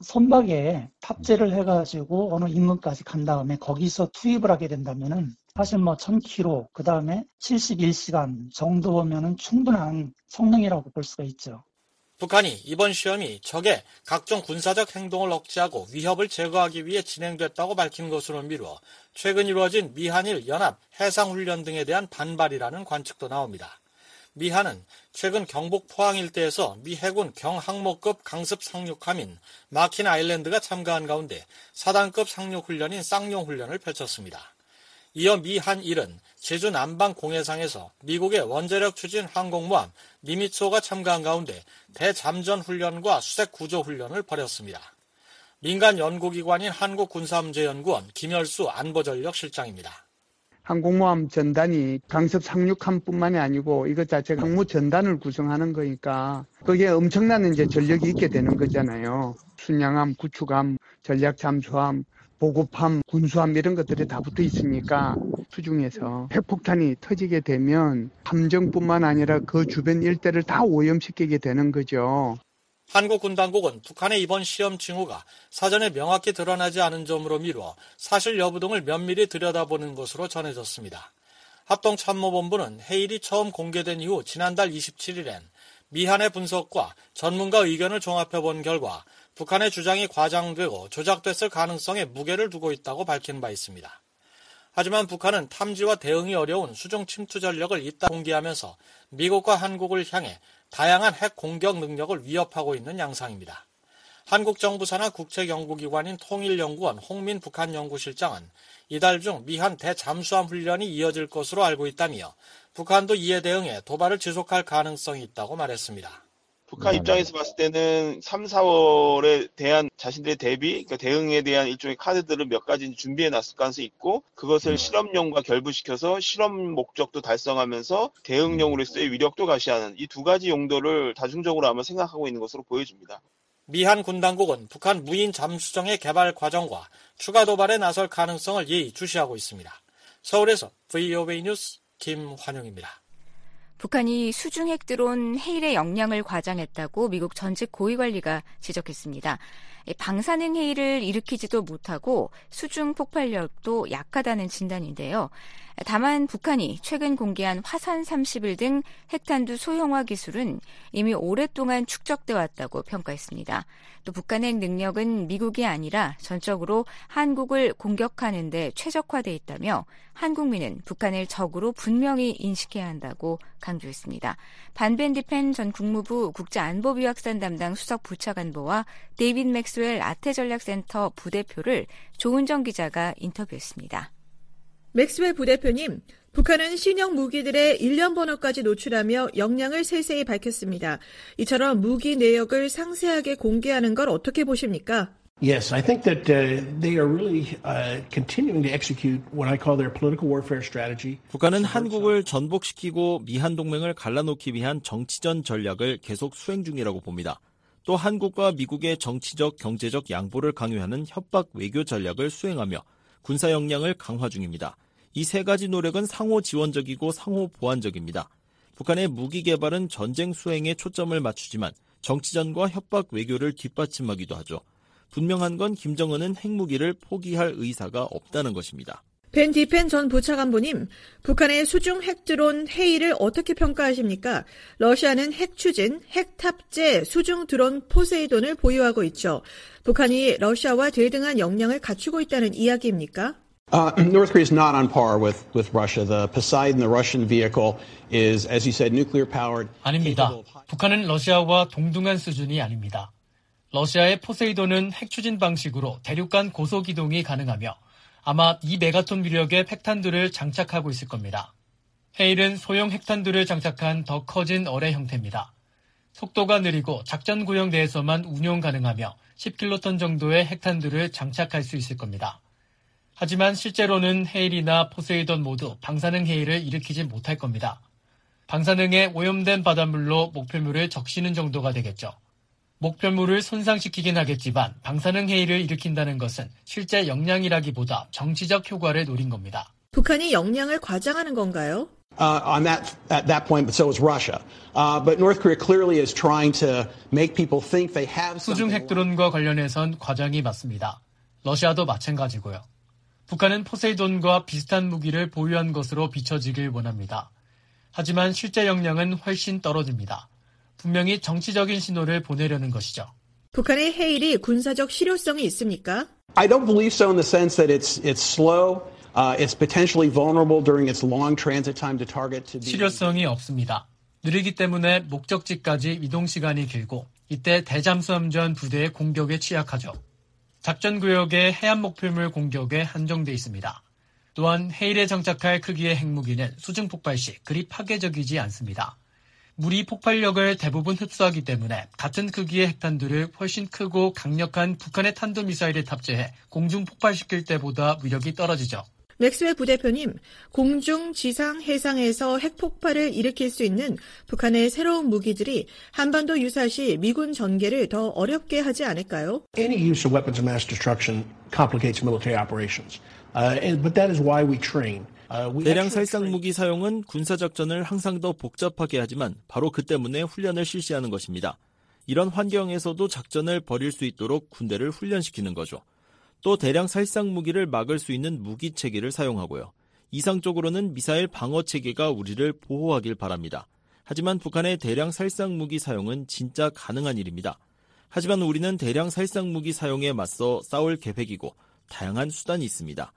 Speaker 12: 선박에 탑재를 해가지고 어느 인근까지 간 다음에 거기서 투입을 하게 된다면은 사실 1000km, 그 다음에 71시간 정도면은 충분한 성능이라고 볼 수가 있죠.
Speaker 11: 북한이 이번 시험이 적의 각종 군사적 행동을 억제하고 위협을 제거하기 위해 진행됐다고 밝힌 것으로 미루어 최근 이루어진 미한일 연합 해상훈련 등에 대한 반발이라는 관측도 나옵니다. 미한은 최근 경북 포항 일대에서 미 해군 경항모급 강습 상륙함인 마킨 아일랜드가 참가한 가운데 4단급 상륙훈련인 쌍용훈련을 펼쳤습니다. 이어 미한일은 제주 남방 공해상에서 미국의 원자력 추진 항공모함 니미츠호가 참가한 가운데 대잠전 훈련과 수색 구조 훈련을 벌였습니다. 민간 연구기관인 한국군사문제연구원 김열수 안보전력실장입니다.
Speaker 13: 항공모함 전단이 강습 상륙함뿐만이 아니고 이것 자체가 항모 전단을 구성하는 거니까 거기에 엄청난 이제 전력이 있게 되는 거잖아요. 순양함, 구축함, 전략 잠수함, 보급함, 군수함 이런 것들이 다 붙어 있으니까 수중에서 핵폭탄이 터지게 되면 함정뿐만 아니라 그 주변 일대를 다 오염시키게 되는 거죠.
Speaker 11: 한국군당국은 북한의 이번 시험 징후가 사전에 명확히 드러나지 않은 점으로 미루어 사실 여부 등을 면밀히 들여다보는 것으로 전해졌습니다. 합동참모본부는 해일이 처음 공개된 이후 지난달 27일엔 미한의 분석과 전문가 의견을 종합해본 결과 북한의 주장이 과장되고 조작됐을 가능성에 무게를 두고 있다고 밝힌 바 있습니다. 하지만 북한은 탐지와 대응이 어려운 수중 침투 전력을 잇따라 공개하면서 미국과 한국을 향해 다양한 핵 공격 능력을 위협하고 있는 양상입니다. 한국 정부 산하 국책연구기관인 통일연구원 홍민 북한연구실장은 이달 중 미한 대잠수함 훈련이 이어질 것으로 알고 있다며 북한도 이에 대응해 도발을 지속할 가능성이 있다고 말했습니다.
Speaker 14: 북한 입장에서 봤을 때는 3, 4월에 대한 자신들의 대비, 그러니까 대응에 대한 일종의 카드들을 몇 가지 준비해 놨을 가능성이 있고 그것을 실험용과 결부시켜서 실험 목적도 달성하면서 대응용으로서의 위력도 가시하는 이 두 가지 용도를 다중적으로 아마 생각하고 있는 것으로 보여집니다.
Speaker 11: 미한 군당국은 북한 무인 잠수정의 개발 과정과 추가 도발에 나설 가능성을 예의주시하고 있습니다. 서울에서 VOA 뉴스 김환영입니다.
Speaker 3: 북한이 수중 핵드론 헤일의 역량을 과장했다고 미국 전직 고위관리가 지적했습니다. 방사능 헤일을 일으키지도 못하고 수중 폭발력도 약하다는 진단인데요. 다만 북한이 최근 공개한 화산 30일 등 핵탄두 소형화 기술은 이미 오랫동안 축적돼 왔다고 평가했습니다. 또 북한의 능력은 미국이 아니라 전적으로 한국을 공격하는 데 최적화돼 있다며 한국민은 북한을 적으로 분명히 인식해야 한다고 강조했습니다. 반벤디펜 전 국무부 국제안보비확산 담당 수석 부차관보와 데이빗 맥스웰 아태전략센터 부대표를 조은정 기자가 인터뷰했습니다.
Speaker 15: 맥스웰 부대표님, 북한은 신형 무기들의 일련 번호까지 노출하며 역량을 세세히 밝혔습니다. 이처럼 무기 내역을 상세하게 공개하는 걸 어떻게 보십니까?
Speaker 16: Yes, I think that they are really continuing to execute what I call their political warfare strategy.
Speaker 17: 북한은 한국을 전복시키고 미한 동맹을 갈라놓기 위한 정치전 전략을 계속 수행 중이라고 봅니다. 또 한국과 미국의 정치적, 경제적 양보를 강요하는 협박 외교 전략을 수행하며 군사 역량을 강화 중입니다. 이 세 가지 노력은 상호 지원적이고 상호 보완적입니다. 북한의 무기 개발은 전쟁 수행에 초점을 맞추지만 정치전과 협박 외교를 뒷받침하기도 하죠. 분명한 건 김정은은 핵무기를 포기할 의사가 없다는 것입니다.
Speaker 15: 벤 디펜 전 부차관보님, 북한의 수중 핵드론 헤일을 어떻게 평가하십니까? 러시아는 핵 추진, 핵 탑재 수중 드론 포세이돈을 보유하고 있죠. 북한이 러시아와 대등한 역량을 갖추고 있다는 이야기입니까?
Speaker 18: North Korea is not on par with Russia. The Poseidon, the Russian vehicle, is, as you said, nuclear powered.
Speaker 19: 아닙니다. 북한은 러시아와 동등한 수준이 아닙니다. 러시아의 포세이돈은 핵 추진 방식으로 대륙간 고속 이동이 가능하며 아마 2메가톤 위력의 핵탄두를 장착하고 있을 겁니다. 헤일은 소형 핵탄두를 장착한 더 커진 어뢰 형태입니다. 속도가 느리고 작전 구역 내에서만 운용 가능하며 10킬로톤 정도의 핵탄두를 장착할 수 있을 겁니다. 하지만 실제로는 헤일이나 포세이돈 모두 방사능 헤일을 일으키지 못할 겁니다. 방사능에 오염된 바닷물로 목표물을 적시는 정도가 되겠죠. 목표물을 손상시키긴 하겠지만 방사능 헤일을 일으킨다는 것은 실제 역량이라기보다 정치적 효과를 노린 겁니다.
Speaker 15: 북한이 역량을 과장하는 건가요?
Speaker 18: at that point, but so is Russia. But North Korea clearly is trying to make people think they have something.
Speaker 19: 수중 핵드론과 관련해선 과장이 맞습니다. 러시아도 마찬가지고요. 북한은 포세이돈과 비슷한 무기를 보유한 것으로 비춰지길 원합니다. 하지만 실제 역량은 훨씬 떨어집니다. 분명히 정치적인 신호를 보내려는 것이죠.
Speaker 15: 북한의 해일이 군사적 실효성이 있습니까?
Speaker 18: I don't believe so in the sense that it's slow. It's potentially vulnerable during its long transit time to target.
Speaker 19: 실효성이 없습니다. 느리기 때문에 목적지까지 이동 시간이 길고 이때 대잠수함전 부대의 공격에 취약하죠. 작전구역의 해안 목표물 공격에 한정돼 있습니다. 또한 해일에 정착할 크기의 핵무기는 수중 폭발 시 그리 파괴적이지 않습니다. 물이 폭발력을 대부분 흡수하기 때문에 같은 크기의 핵탄두를 훨씬 크고 강력한 북한의 탄도미사일에 탑재해 공중 폭발시킬 때보다 위력이 떨어지죠.
Speaker 15: 맥스웰 부대표님, 공중, 지상, 해상에서 핵폭발을 일으킬 수 있는 북한의 새로운 무기들이 한반도 유사시 미군 전개를 더 어렵게 하지 않을까요?
Speaker 16: Any use of weapons of mass destruction complicates military operations. But that is why we train.
Speaker 17: 대량 살상 무기 사용은 군사작전을 항상 더 복잡하게 하지만 바로 그 때문에 훈련을 실시하는 것입니다. 이런 환경에서도 작전을 벌일 수 있도록 군대를 훈련시키는 거죠. 또 대량 살상 무기를 막을 수 있는 무기 체계를 사용하고요. 이상적으로는 미사일 방어 체계가 우리를 보호하길 바랍니다. 하지만 북한의 대량 살상 무기 사용은 진짜 가능한 일입니다. 하지만 우리는 대량 살상 무기 사용에 맞서 싸울 계획이고 다양한 수단이 있습니다.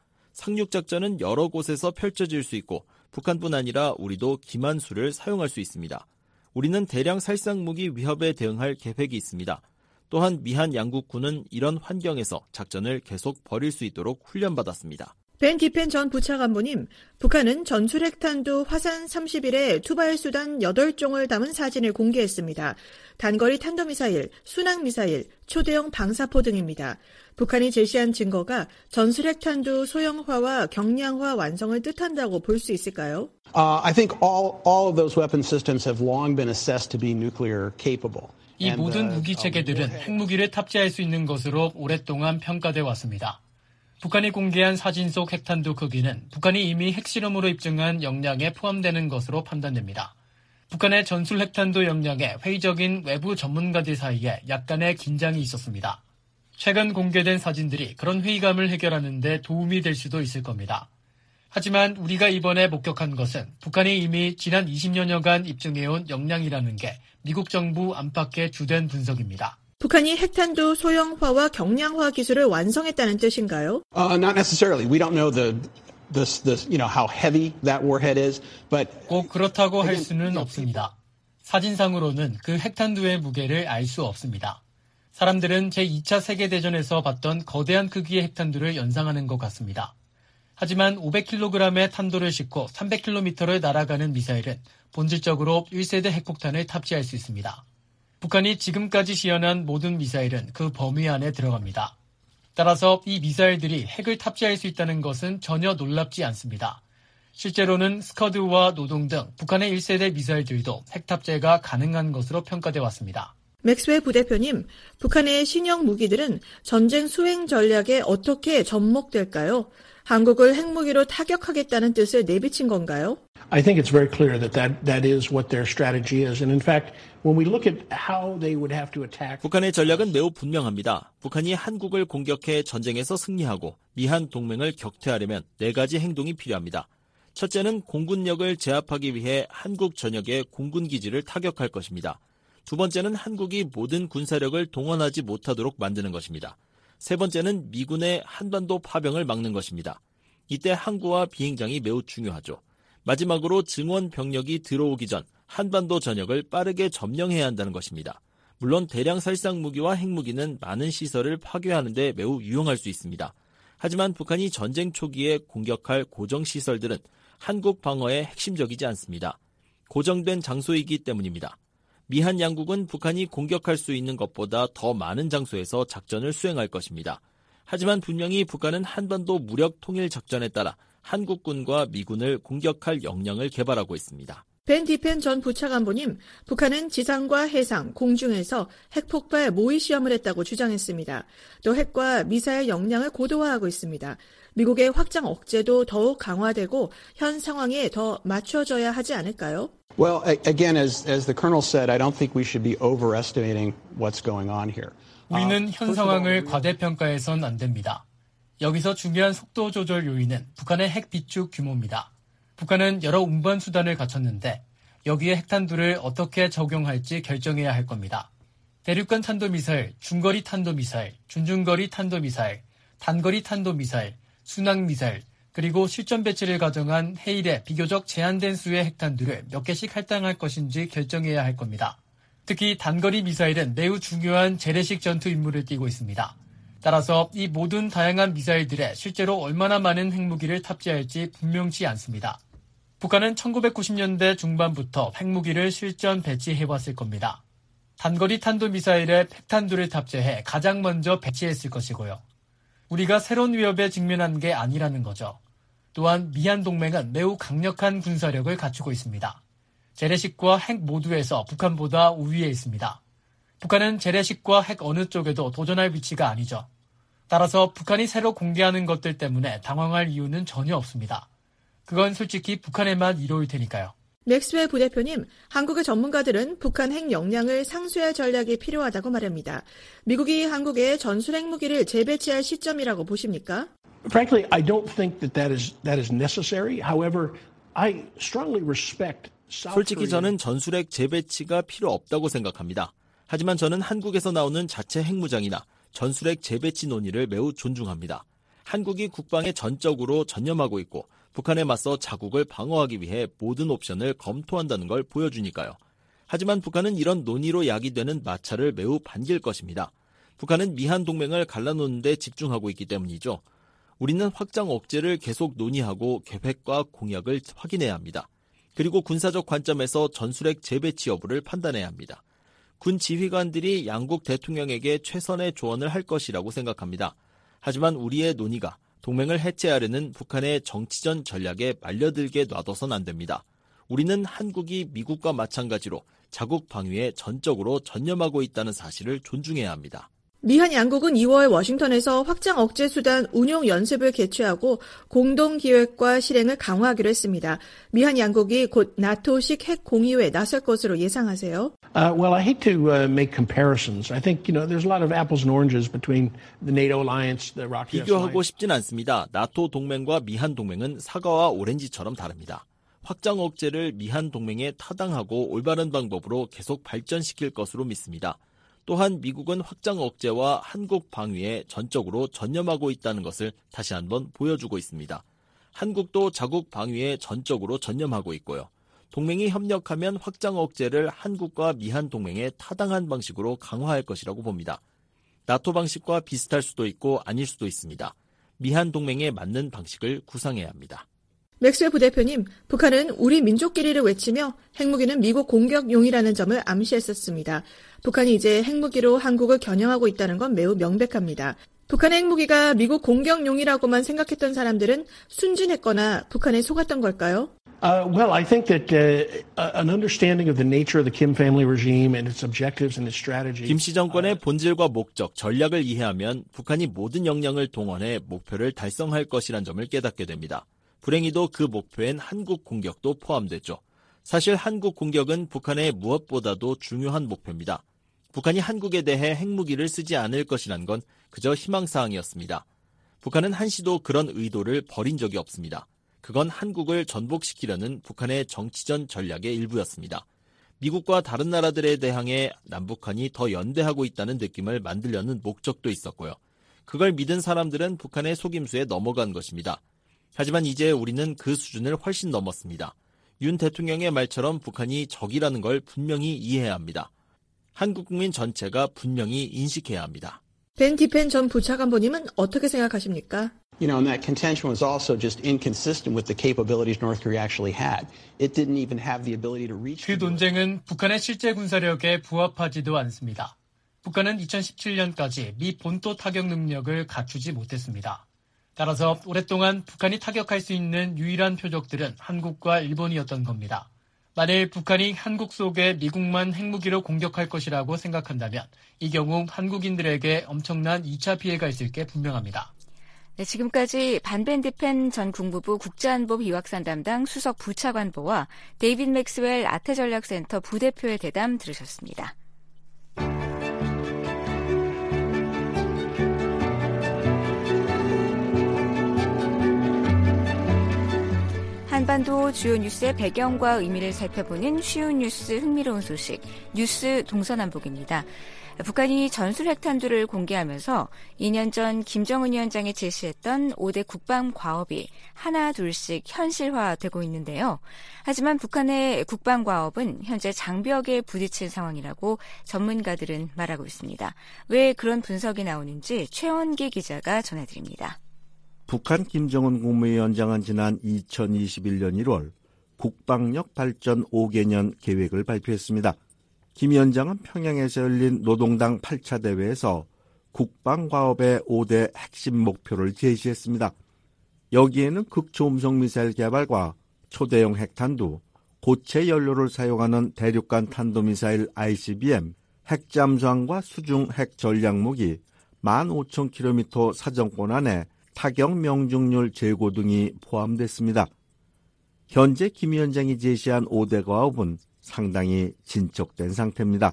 Speaker 17: 상륙작전은 여러 곳에서 펼쳐질 수 있고 북한뿐 아니라 우리도 기만수를 사용할 수 있습니다. 우리는 대량 살상 무기 위협에 대응할 계획이 있습니다. 또한 미한 양국군은 이런 환경에서 작전을 계속 벌일 수 있도록 훈련받았습니다.
Speaker 15: 벤 디펜 전 부차관보님, 북한은 전술핵탄두 화산 31의 투발수단 8종을 담은 사진을 공개했습니다. 단거리 탄도미사일, 순항미사일, 초대형 방사포 등입니다. 북한이 제시한 증거가 전술핵탄두 소형화와 경량화 완성을 뜻한다고 볼 수 있을까요?
Speaker 18: I think all of those weapon systems have long been assessed to be nuclear capable.
Speaker 19: 이 모든 무기 체계들은 핵무기를 탑재할 수 있는 것으로 오랫동안 평가돼 왔습니다. 북한이 공개한 사진 속 핵탄두 크기는 북한이 이미 핵실험으로 입증한 역량에 포함되는 것으로 판단됩니다. 북한의 전술 핵탄두 역량에 회의적인 외부 전문가들 사이에 약간의 긴장이 있었습니다. 최근 공개된 사진들이 그런 회의감을 해결하는 데 도움이 될 수도 있을 겁니다. 하지만 우리가 이번에 목격한 것은 북한이 이미 지난 20여년간 입증해온 역량이라는 게 미국 정부 안팎의 주된 분석입니다.
Speaker 15: 북한이 핵탄두 소형화와 경량화 기술을 완성했다는 뜻인가요?
Speaker 18: Not necessarily. We don't know how heavy that warhead is, but
Speaker 19: 꼭 그렇다고 할 수는 없습니다. 사진상으로는 그 핵탄두의 무게를 알 수 없습니다. 사람들은 제2차 세계대전에서 봤던 거대한 크기의 핵탄두를 연상하는 것 같습니다. 하지만 500kg의 탄도를 싣고 300km를 날아가는 미사일은 본질적으로 1세대 핵폭탄을 탑재할 수 있습니다. 북한이 지금까지 시연한 모든 미사일은 그 범위 안에 들어갑니다. 따라서 이 미사일들이 핵을 탑재할 수 있다는 것은 전혀 놀랍지 않습니다. 실제로는 스커드와 노동 등 북한의 1세대 미사일들도 핵 탑재가 가능한 것으로 평가돼 왔습니다.
Speaker 15: 맥스웰 부대표님, 북한의 신형 무기들은 전쟁 수행 전략에 어떻게 접목될까요? 한국을 핵무기로 타격하겠다는 뜻을 내비친 건가요?
Speaker 16: I think it's very clear that is what their strategy is. And in fact, when we look at how they would have to attack.
Speaker 17: 북한의 전략은 매우 분명합니다. 북한이 한국을 공격해 전쟁에서 승리하고 미한 동맹을 격퇴하려면 4가지 행동이 필요합니다. 첫째는 공군력을 제압하기 위해 한국 전역의 공군기지를 타격할 것입니다. 두 번째는 한국이 모든 군사력을 동원하지 못하도록 만드는 것입니다. 세 번째는 미군의 한반도 파병을 막는 것입니다. 이때 항구와 비행장이 매우 중요하죠. 마지막으로 증원 병력이 들어오기 전 한반도 전역을 빠르게 점령해야 한다는 것입니다. 물론 대량 살상 무기와 핵무기는 많은 시설을 파괴하는 데 매우 유용할 수 있습니다. 하지만 북한이 전쟁 초기에 공격할 고정시설들은 한국 방어에 핵심적이지 않습니다. 고정된 장소이기 때문입니다. 미한 양국은 북한이 공격할 수 있는 것보다 더 많은 장소에서 작전을 수행할 것입니다. 하지만 분명히 북한은 한반도 무력 통일 작전에 따라 한국군과 미군을 공격할 역량을 개발하고 있습니다.
Speaker 15: 벤 디펜 전 부차관보님, 북한은 지상과 해상, 공중에서 핵폭발 모의 시험을 했다고 주장했습니다. 또 핵과 미사일 역량을 고도화하고 있습니다. 미국의 확장 억제도 더욱 강화되고 현 상황에 더 맞춰져야 하지 않을까요?
Speaker 18: Well, again, as the Colonel said, I don't think we should be overestimating what's going on here.
Speaker 19: 우리는 현 상황을 과대평가해선 안 됩니다. 여기서 중요한 속도 조절 요인은 북한의 핵 비축 규모입니다. 북한은 여러 운반 수단을 갖췄는데 여기에 핵탄두를 어떻게 적용할지 결정해야 할 겁니다. 대륙간 탄도미사일, 중거리 탄도미사일, 중중거리 탄도미사일, 단거리 탄도미사일, 순항미사일, 그리고 실전 배치를 가정한 해일에 비교적 제한된 수의 핵탄두를 몇 개씩 할당할 것인지 결정해야 할 겁니다. 특히 단거리 미사일은 매우 중요한 재래식 전투 임무를 띠고 있습니다. 따라서 이 모든 다양한 미사일들에 실제로 얼마나 많은 핵무기를 탑재할지 분명치 않습니다. 북한은 1990년대 중반부터 핵무기를 실전 배치해왔을 겁니다. 단거리 탄도미사일에 핵탄두를 탑재해 가장 먼저 배치했을 것이고요. 우리가 새로운 위협에 직면한 게 아니라는 거죠. 또한 미한 동맹은 매우 강력한 군사력을 갖추고 있습니다. 재래식과 핵 모두에서 북한보다 우위에 있습니다. 북한은 재래식과 핵 어느 쪽에도 도전할 위치가 아니죠. 따라서 북한이 새로 공개하는 것들 때문에 당황할 이유는 전혀 없습니다. 그건 솔직히 북한에만 이로울 테니까요.
Speaker 15: 맥스웰 부대표님, 한국의 전문가들은 북한 핵 역량을 상쇄할 전략이 필요하다고 말합니다. 미국이 한국에 전술 핵무기를 재배치할 시점이라고 보십니까?
Speaker 16: Frankly, I don't think that is necessary. However, I strongly respect
Speaker 17: 솔직히 저는 전술핵 재배치가 필요 없다고 생각합니다. 하지만 저는 한국에서 나오는 자체 핵무장이나 전술핵 재배치 논의를 매우 존중합니다. 한국이 국방에 전적으로 전념하고 있고 북한에 맞서 자국을 방어하기 위해 모든 옵션을 검토한다는 걸 보여주니까요. 하지만 북한은 이런 논의로 야기되는 마찰을 매우 반길 것입니다. 북한은 미한 동맹을 갈라놓는 데 집중하고 있기 때문이죠. 우리는 확장 억제를 계속 논의하고 계획과 공약을 확인해야 합니다. 그리고 군사적 관점에서 전술핵 재배치 여부를 판단해야 합니다. 군 지휘관들이 양국 대통령에게 최선의 조언을 할 것이라고 생각합니다. 하지만 우리의 논의가 동맹을 해체하려는 북한의 정치전 전략에 말려들게 놔둬선 안 됩니다. 우리는 한국이 미국과 마찬가지로 자국 방위에 전적으로 전념하고 있다는 사실을 존중해야 합니다.
Speaker 15: 미한 양국은 2월 워싱턴에서 확장 억제 수단 운용 연습을 개최하고 공동 기획과 실행을 강화하기로 했습니다. 미한 양국이 곧 나토식 핵 공유에 나설 것으로 예상하세요?
Speaker 16: Well, I hate to make comparisons. I think, there's a lot of apples and oranges between the NATO alliance, the Rocky Alliance.
Speaker 17: 비교하고 싶진 않습니다. 나토 동맹과 미한 동맹은 사과와 오렌지처럼 다릅니다. 확장 억제를 미한 동맹에 타당하고 올바른 방법으로 계속 발전시킬 것으로 믿습니다. 또한 미국은 확장 억제와 한국 방위에 전적으로 전념하고 있다는 것을 다시 한번 보여주고 있습니다. 한국도 자국 방위에 전적으로 전념하고 있고요. 동맹이 협력하면 확장 억제를 한국과 미한 동맹에 타당한 방식으로 강화할 것이라고 봅니다. 나토 방식과 비슷할 수도 있고 아닐 수도 있습니다. 미한 동맹에 맞는 방식을 구상해야 합니다.
Speaker 15: 맥스웰 부대표님, 북한은 우리 민족끼리를 외치며 핵무기는 미국 공격용이라는 점을 암시했었습니다. 북한이 이제 핵무기로 한국을 겨냥하고 있다는 건 매우 명백합니다. 북한의 핵무기가 미국 공격용이라고만 생각했던 사람들은 순진했거나 북한에 속았던 걸까요?
Speaker 16: Well, I think that an understanding of the nature of the Kim family regime and its objectives and its strategy.
Speaker 17: 김씨 정권의 본질과 목적, 전략을 이해하면 북한이 모든 역량을 동원해 목표를 달성할 것이란 점을 깨닫게 됩니다. 불행히도 그 목표엔 한국 공격도 포함됐죠. 사실 한국 공격은 북한의 무엇보다도 중요한 목표입니다. 북한이 한국에 대해 핵무기를 쓰지 않을 것이란 건 그저 희망사항이었습니다. 북한은 한시도 그런 의도를 버린 적이 없습니다. 그건 한국을 전복시키려는 북한의 정치전 전략의 일부였습니다. 미국과 다른 나라들에 대항해 남북한이 더 연대하고 있다는 느낌을 만들려는 목적도 있었고요. 그걸 믿은 사람들은 북한의 속임수에 넘어간 것입니다. 하지만 이제 우리는 그 수준을 훨씬 넘었습니다. 윤 대통령의 말처럼 북한이 적이라는 걸 분명히 이해해야 합니다. 한국 국민 전체가 분명히 인식해야 합니다.
Speaker 15: 벤 디펜 전 부차관보님은 어떻게 생각하십니까?
Speaker 18: And that contention was also just inconsistent with the capabilities North Korea actually had. It didn't even have the ability to reach.
Speaker 19: 그 논쟁은 북한의 실제 군사력에 부합하지도 않습니다. 북한은 2017년까지 미 본토 타격 능력을 갖추지 못했습니다. 따라서 오랫동안 북한이 타격할 수 있는 유일한 표적들은 한국과 일본이었던 겁니다. 만일 북한이 한국 속에 미국만 핵무기로 공격할 것이라고 생각한다면 이 경우 한국인들에게 엄청난 2차 피해가 있을 게 분명합니다.
Speaker 3: 네, 지금까지 반벤디펜 전 국무부 국제안보 비확산 담당 수석 부차관보와 데이빗 맥스웰 아태전략센터 부대표의 대담 들으셨습니다. 한반도 주요 뉴스의 배경과 의미를 살펴보는 쉬운 뉴스 흥미로운 소식, 뉴스 동서남북입니다. 북한이 전술 핵탄두를 공개하면서 2년 전 김정은 위원장이 제시했던 5대 국방 과업이 하나 둘씩 현실화되고 있는데요. 하지만 북한의 국방 과업은 현재 장벽에 부딪힌 상황이라고 전문가들은 말하고 있습니다. 왜 그런 분석이 나오는지 최원기 기자가 전해드립니다.
Speaker 20: 북한 김정은 국무위원장은 지난 2021년 1월 국방력 발전 5개년 계획을 발표했습니다. 김 위원장은 평양에서 열린 노동당 8차 대회에서 국방과업의 5대 핵심 목표를 제시했습니다. 여기에는 극초음속 미사일 개발과 초대형 핵탄두, 고체 연료를 사용하는 대륙간 탄도미사일 ICBM, 핵잠수함과 수중 핵 전략무기, 15,000km 사정권 안에 타격 명중률 제고 등이 포함됐습니다. 현재 김 위원장이 제시한 5대 과업은 상당히 진척된 상태입니다.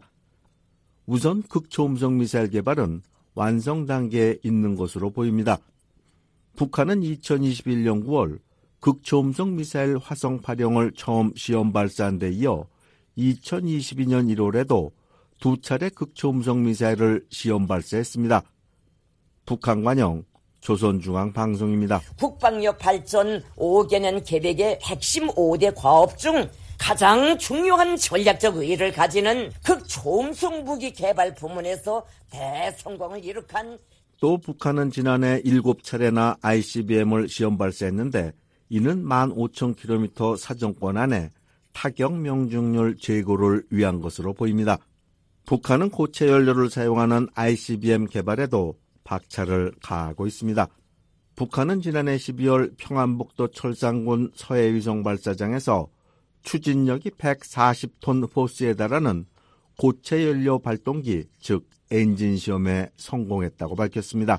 Speaker 20: 우선 극초음속 미사일 개발은 완성 단계에 있는 것으로 보입니다. 북한은 2021년 9월 극초음속 미사일 화성 8형을 처음 시험 발사한 데 이어 2022년 1월에도 2차례 극초음속 미사일을 시험 발사했습니다. 북한 관영 조선중앙방송입니다.
Speaker 21: 국방력 발전 5개년 계획의 핵심 5대 과업 중 가장 중요한 전략적 의의를 가지는 극초음속 무기 개발 부문에서 대성공을 이룩한
Speaker 20: 또 북한은 지난해 7차례나 ICBM을 시험 발사했는데 이는 15,000km 사정권 안에 타격 명중률 제고를 위한 것으로 보입니다. 북한은 고체 연료를 사용하는 ICBM 개발에도 박차를 가하고 있습니다. 북한은 지난해 12월 평안북도 철산군 서해위성 발사장에서 추진력이 140톤 포스에 달하는 고체 연료 발동기, 즉 엔진 시험에 성공했다고 밝혔습니다.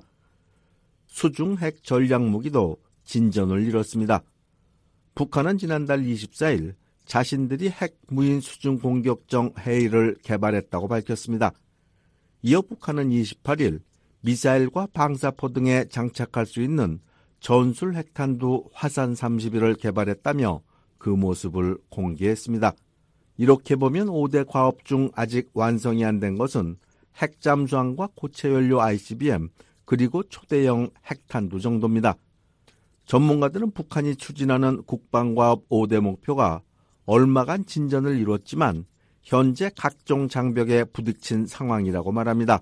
Speaker 20: 수중 핵 전략 무기도 진전을 이뤘습니다. 북한은 지난달 24일 자신들이 핵 무인 수중 공격정 해일을 개발했다고 밝혔습니다. 이어 북한은 28일 미사일과 방사포 등에 장착할 수 있는 전술 핵탄두 화산 30을 개발했다며 그 모습을 공개했습니다. 이렇게 보면 5대 과업 중 아직 완성이 안 된 것은 핵잠수함과 고체연료 ICBM 그리고 초대형 핵탄두 정도입니다. 전문가들은 북한이 추진하는 국방과업 5대 목표가 얼마간 진전을 이뤘지만 현재 각종 장벽에 부딪힌 상황이라고 말합니다.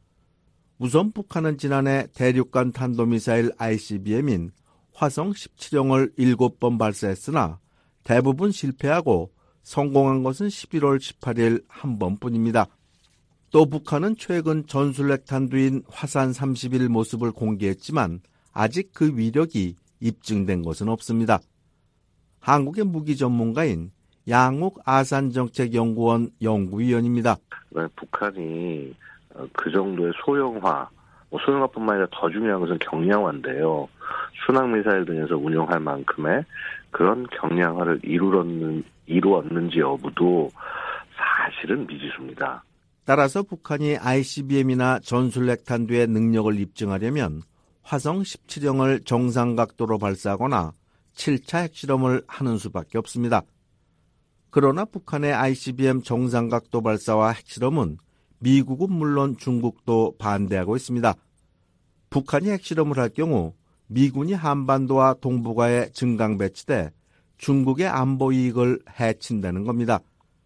Speaker 20: 우선 북한은 지난해 대륙간 탄도미사일 ICBM인 화성 17형을 7번 발사했으나 대부분 실패하고 성공한 것은 11월 18일 한 번뿐입니다. 또 북한은 최근 전술핵 탄두인 화산 30일 모습을 공개했지만 아직 그 위력이 입증된 것은 없습니다. 한국의 무기 전문가인 양욱 아산정책연구원 연구위원입니다.
Speaker 22: 북한이 그 정도의 소형화뿐만 아니라 더 중요한 것은 경량화인데요. 순항미사일 등에서 운용할 만큼의 그런 경량화를 이루었는지 여부도 사실은 미지수입니다.
Speaker 20: 따라서 북한이 ICBM이나 전술핵 탄두의 능력을 입증하려면 화성 17형을 정상 각도로 발사하거나 7차 핵실험을 하는 수밖에 없습니다. 그러나 북한의 ICBM 정상 각도 발사와 핵실험은 미국은 물론 중국도 반대하고 있습니다. 북한이 핵실험을 할 경우 미군이 한반도와 동북아에 증강 배치돼 중국의 안보 이익을 해친다는 겁니다.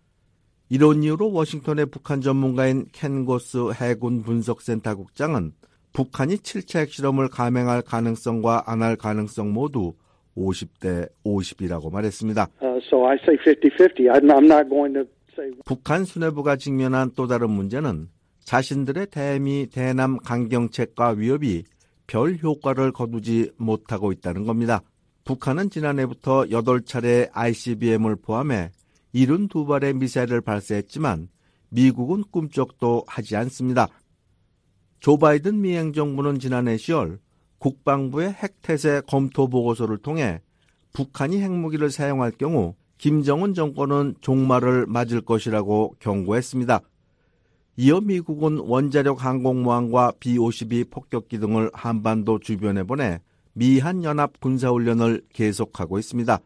Speaker 20: 이런 이유로 워싱턴의 북한 전문가인 켄 고스 해군 분석센터 국장은 북한이 7차 핵실험을 감행할 가능성과 안 할 가능성 모두 50대 50이라고 말했습니다.
Speaker 23: So I say 50-50. I'm not going to say...
Speaker 20: 북한 수뇌부가 직면한 또 다른 문제는 자신들의 대미, 대남 강경책과 위협이 별 효과를 거두지 못하고 있다는 겁니다. 북한은 지난해부터 8차례 ICBM을 포함해 72발의 미사일을 발사했지만 미국은 꿈쩍도 하지 않습니다. 조 바이든 미 행정부는 지난해 10월 국방부의 핵태세 검토 보고서를 통해 북한이 핵무기를 사용할 경우 김정은 정권은 종말을 맞을 것이라고 경고했습니다. 이어 미국은 원자력 항공모함과 B-52 폭격기 등을 한반도 주변에 보내 미한 연합 군사훈련을 계속하고 있습니다.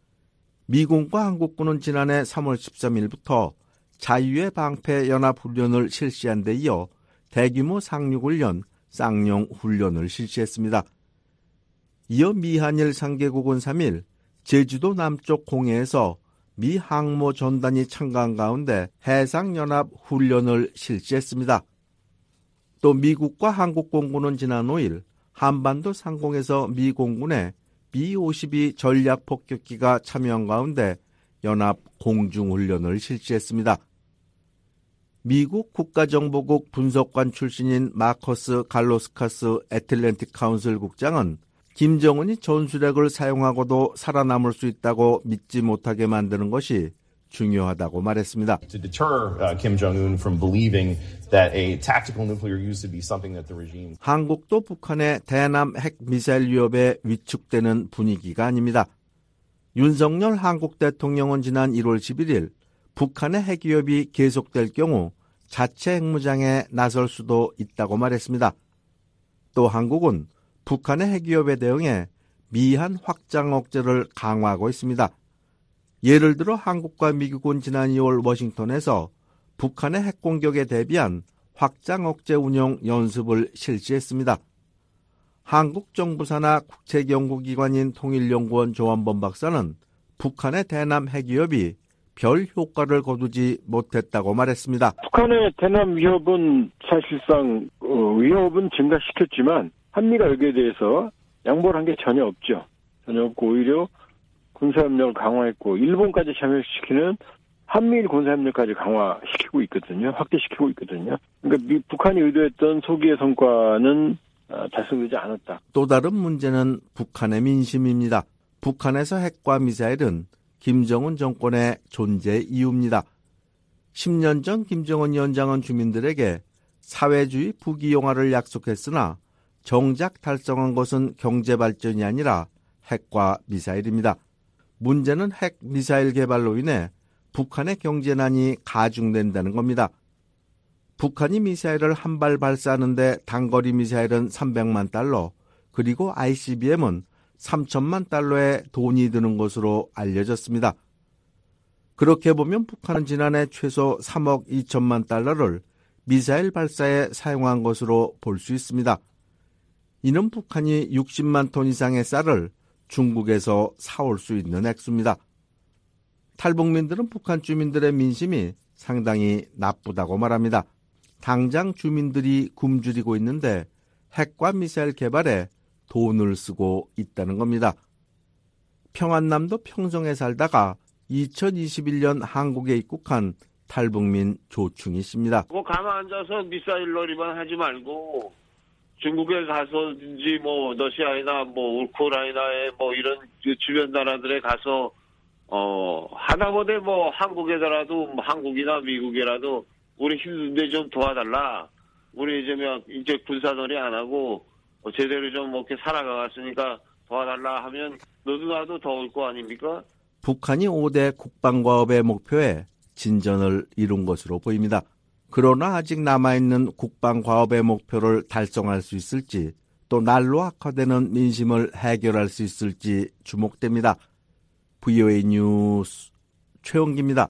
Speaker 20: 미군과 한국군은 지난해 3월 13일부터 자유의 방패 연합훈련을 실시한 데 이어 대규모 상륙훈련, 쌍용 훈련을 실시했습니다. 이어 미한일 3개국은 3일 제주도 남쪽 공해에서 미 항모 전단이 참가한 가운데 해상연합 훈련을 실시했습니다. 또 미국과 한국 공군은 지난 5일 한반도 상공에서 미 공군의 B-52 전략 폭격기가 참여한 가운데 연합 공중훈련을 실시했습니다. 미국 국가정보국 분석관 출신인 마커스 갈로스카스 애틀랜틱 카운슬 국장은 김정은이 전술핵을 사용하고도 살아남을 수 있다고 믿지 못하게 만드는 것이 중요하다고 말했습니다.
Speaker 1: To deter Kim Jong-un from believing that a tactical nuclear use would be something that the regime.
Speaker 20: 한국도 북한의 대남 핵 미사일 위협에 위축되는 분위기가 아닙니다. 윤석열 한국 대통령은 지난 1월 11일 북한의 핵 위협이 계속될 경우 자체 핵무장에 나설 수도 있다고 말했습니다. 또 한국은 북한의 핵 위협에 대응해 미한 확장 억제를 강화하고 있습니다. 예를 들어 한국과 미국은 지난 2월 워싱턴에서 북한의 핵 공격에 대비한 확장 억제 운용 연습을 실시했습니다. 한국 정부 산하 국책연구기관인 통일연구원 조한범 박사는 북한의 대남 핵 위협이 별 효과를 거두지 못했다고 말했습니다.
Speaker 2: 북한의 대남 위협은 사실상 위협은 증가시켰지만 한미가 여기에 대해서 양보를 한 게 전혀 없죠. 전혀 없고 오히려 군사협력을 강화했고 일본까지 참여시키는 한미일 군사협력까지 강화시키고 있거든요. 확대시키고 있거든요. 그러니까 북한이 의도했던 소기의 성과는 달성되지 않았다.
Speaker 20: 또 다른 문제는 북한의 민심입니다. 북한에서 핵과 미사일은 김정은 정권의 존재 이유입니다. 10년 전 김정은 위원장은 주민들에게 사회주의 부귀영화를 약속했으나 정작 달성한 것은 경제발전이 아니라 핵과 미사일입니다. 문제는 핵 미사일 개발로 인해 북한의 경제난이 가중된다는 겁니다. 북한이 미사일을 한 발 발사하는데 단거리 미사일은 300만 달러, 그리고 ICBM은 3천만 달러의 돈이 드는 것으로 알려졌습니다. 그렇게 보면 북한은 지난해 최소 3억 2천만 달러를 미사일 발사에 사용한 것으로 볼 수 있습니다. 이는 북한이 60만 톤 이상의 쌀을 중국에서 사올 수 있는 액수입니다. 탈북민들은 북한 주민들의 민심이 상당히 나쁘다고 말합니다. 당장 주민들이 굶주리고 있는데 핵과 미사일 개발에 돈을 쓰고 있다는 겁니다. 평안남도 평성에 살다가 2021년 한국에 입국한 탈북민 조충희 씨입니다.
Speaker 4: 가만 앉아서 미사일 놀이만 하지 말고 중국에 가서든지 러시아나 우크라이나에 이런 주변 나라들에 가서 하다못해 한국에라도 한국이나 미국이라도 우리 힘든데 좀 도와달라. 우리 이제 군사놀이 안 하고 제대로 좀 이렇게 살아가갔으니까 도와달라 하면 너도 나도 더울 거 아닙니까?
Speaker 20: 북한이 5대 국방과업의 목표에 진전을 이룬 것으로 보입니다. 그러나 아직 남아있는 국방과업의 목표를 달성할 수 있을지, 또 날로 악화되는 민심을 해결할 수 있을지 주목됩니다. VOA 뉴스 최원기입니다.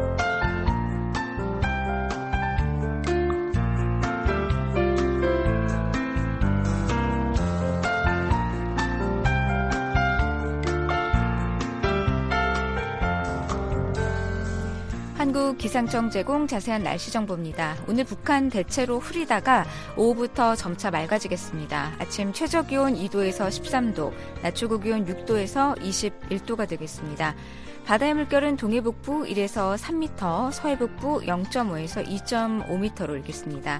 Speaker 3: 한국기상청 제공 자세한 날씨 정보입니다. 오늘 북한 대체로 흐리다가 오후부터 점차 맑아지겠습니다. 아침 최저기온 2도에서 13도, 낮 최고기온 6도에서 21도가 되겠습니다. 바다의 물결은 동해북부 1에서 3m, 서해북부 0.5에서 2.5m로 일겠습니다.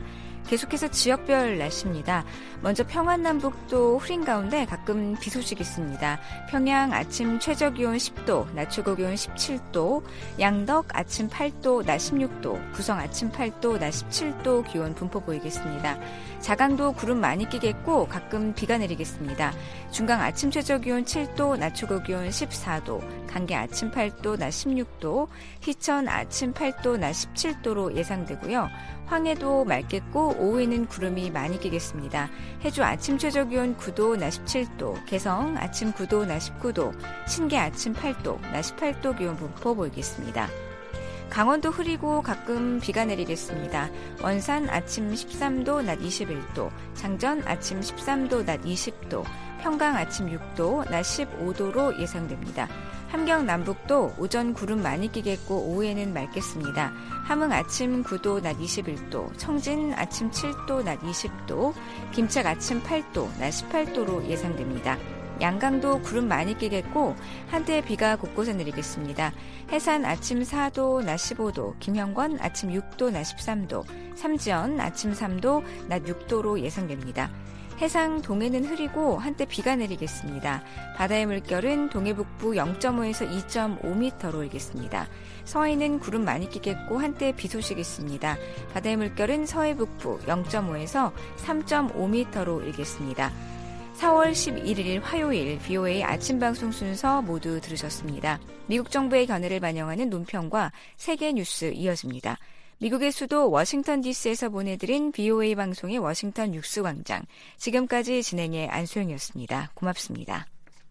Speaker 3: 계속해서 지역별 날씨입니다. 먼저 평안 남북도 흐린 가운데 가끔 비 소식 있습니다. 평양 아침 최저기온 10도, 낮 최고기온 17도, 양덕 아침 8도, 낮 16도, 구성 아침 8도, 낮 17도 기온 분포 보이겠습니다. 자강도 구름 많이 끼겠고 가끔 비가 내리겠습니다. 중강 아침 최저기온 7도, 낮 최고기온 14도, 강계 아침 8도, 낮 16도, 희천 아침 8도, 낮 17도로 예상되고요. 황해도 맑겠고 오후에는 구름이 많이 끼겠습니다. 해주 아침 최저기온 9도, 낮 17도, 개성 아침 9도, 낮 19도, 신계 아침 8도, 낮 18도 기온 분포 보이겠습니다. 강원도 흐리고 가끔 비가 내리겠습니다. 원산 아침 13도, 낮 21도, 장전 아침 13도, 낮 20도, 평강 아침 6도, 낮 15도로 예상됩니다. 함경 남북도 오전 구름 많이 끼겠고 오후에는 맑겠습니다. 함흥 아침 9도, 낮 21도, 청진 아침 7도, 낮 20도, 김책 아침 8도, 낮 18도로 예상됩니다. 양강도 구름 많이 끼겠고 한때 비가 곳곳에 내리겠습니다. 해산 아침 4도, 낮 15도, 김형권 아침 6도, 낮 13도, 삼지연 아침 3도, 낮 6도로 예상됩니다. 해상 동해는 흐리고 한때 비가 내리겠습니다. 바다의 물결은 동해 북부 0.5에서 2.5m로 일겠습니다. 서해는 구름 많이 끼겠고 한때 비 소식이 있습니다. 바다의 물결은 서해 북부 0.5에서 3.5m로 일겠습니다. 4월 11일 화요일 VOA 아침 방송 순서 모두 들으셨습니다. 미국 정부의 견해를 반영하는 논평과 세계 뉴스 이어집니다. 미국의 수도 워싱턴 DC에서 보내드린 VOA 방송의 워싱턴 뉴스광장. 지금까지 진행의 안소영이었습니다. 고맙습니다.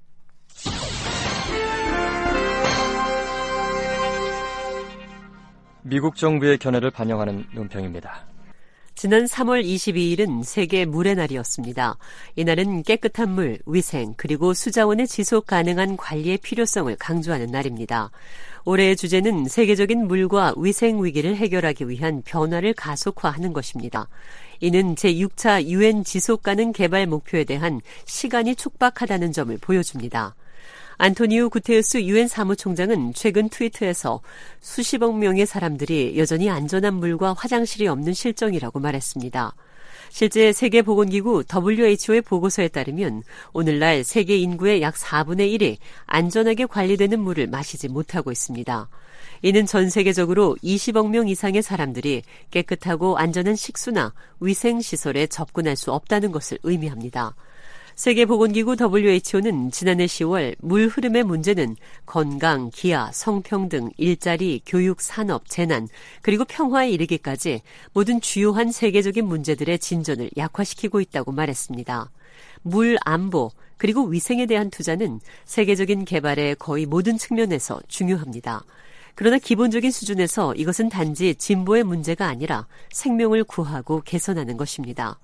Speaker 6: 미국 정부의 견해를 반영하는 논평입니다.
Speaker 7: 지난 3월 22일은 세계 물의 날이었습니다. 이날은 깨끗한 물, 위생, 그리고 수자원의 지속 가능한 관리의 필요성을 강조하는 날입니다. 올해의 주제는 세계적인 물과 위생 위기를 해결하기 위한 변화를 가속화하는 것입니다. 이는 제6차 UN 지속가능 개발 목표에 대한 시간이 촉박하다는 점을 보여줍니다. 안토니오 구테우스 유엔 사무총장은 최근 트위터에서 수십억 명의 사람들이 여전히 안전한 물과 화장실이 없는 실정이라고 말했습니다. 실제 세계보건기구 WHO의 보고서에 따르면 오늘날 세계 인구의 약 4분의 1이 안전하게 관리되는 물을 마시지 못하고 있습니다. 이는 전 세계적으로 20억 명 이상의 사람들이 깨끗하고 안전한 식수나 위생시설에 접근할 수 없다는 것을 의미합니다. 세계보건기구 WHO는 지난해 10월 물 흐름의 문제는 건강, 기아, 성평등, 일자리, 교육, 산업, 재난, 그리고 평화에 이르기까지 모든 주요한 세계적인 문제들의 진전을 약화시키고 있다고 말했습니다. 물 안보, 그리고 위생에 대한 투자는 세계적인 개발의 거의 모든 측면에서 중요합니다. 그러나 기본적인 수준에서 이것은 단지 진보의 문제가 아니라 생명을 구하고 개선하는 것입니다.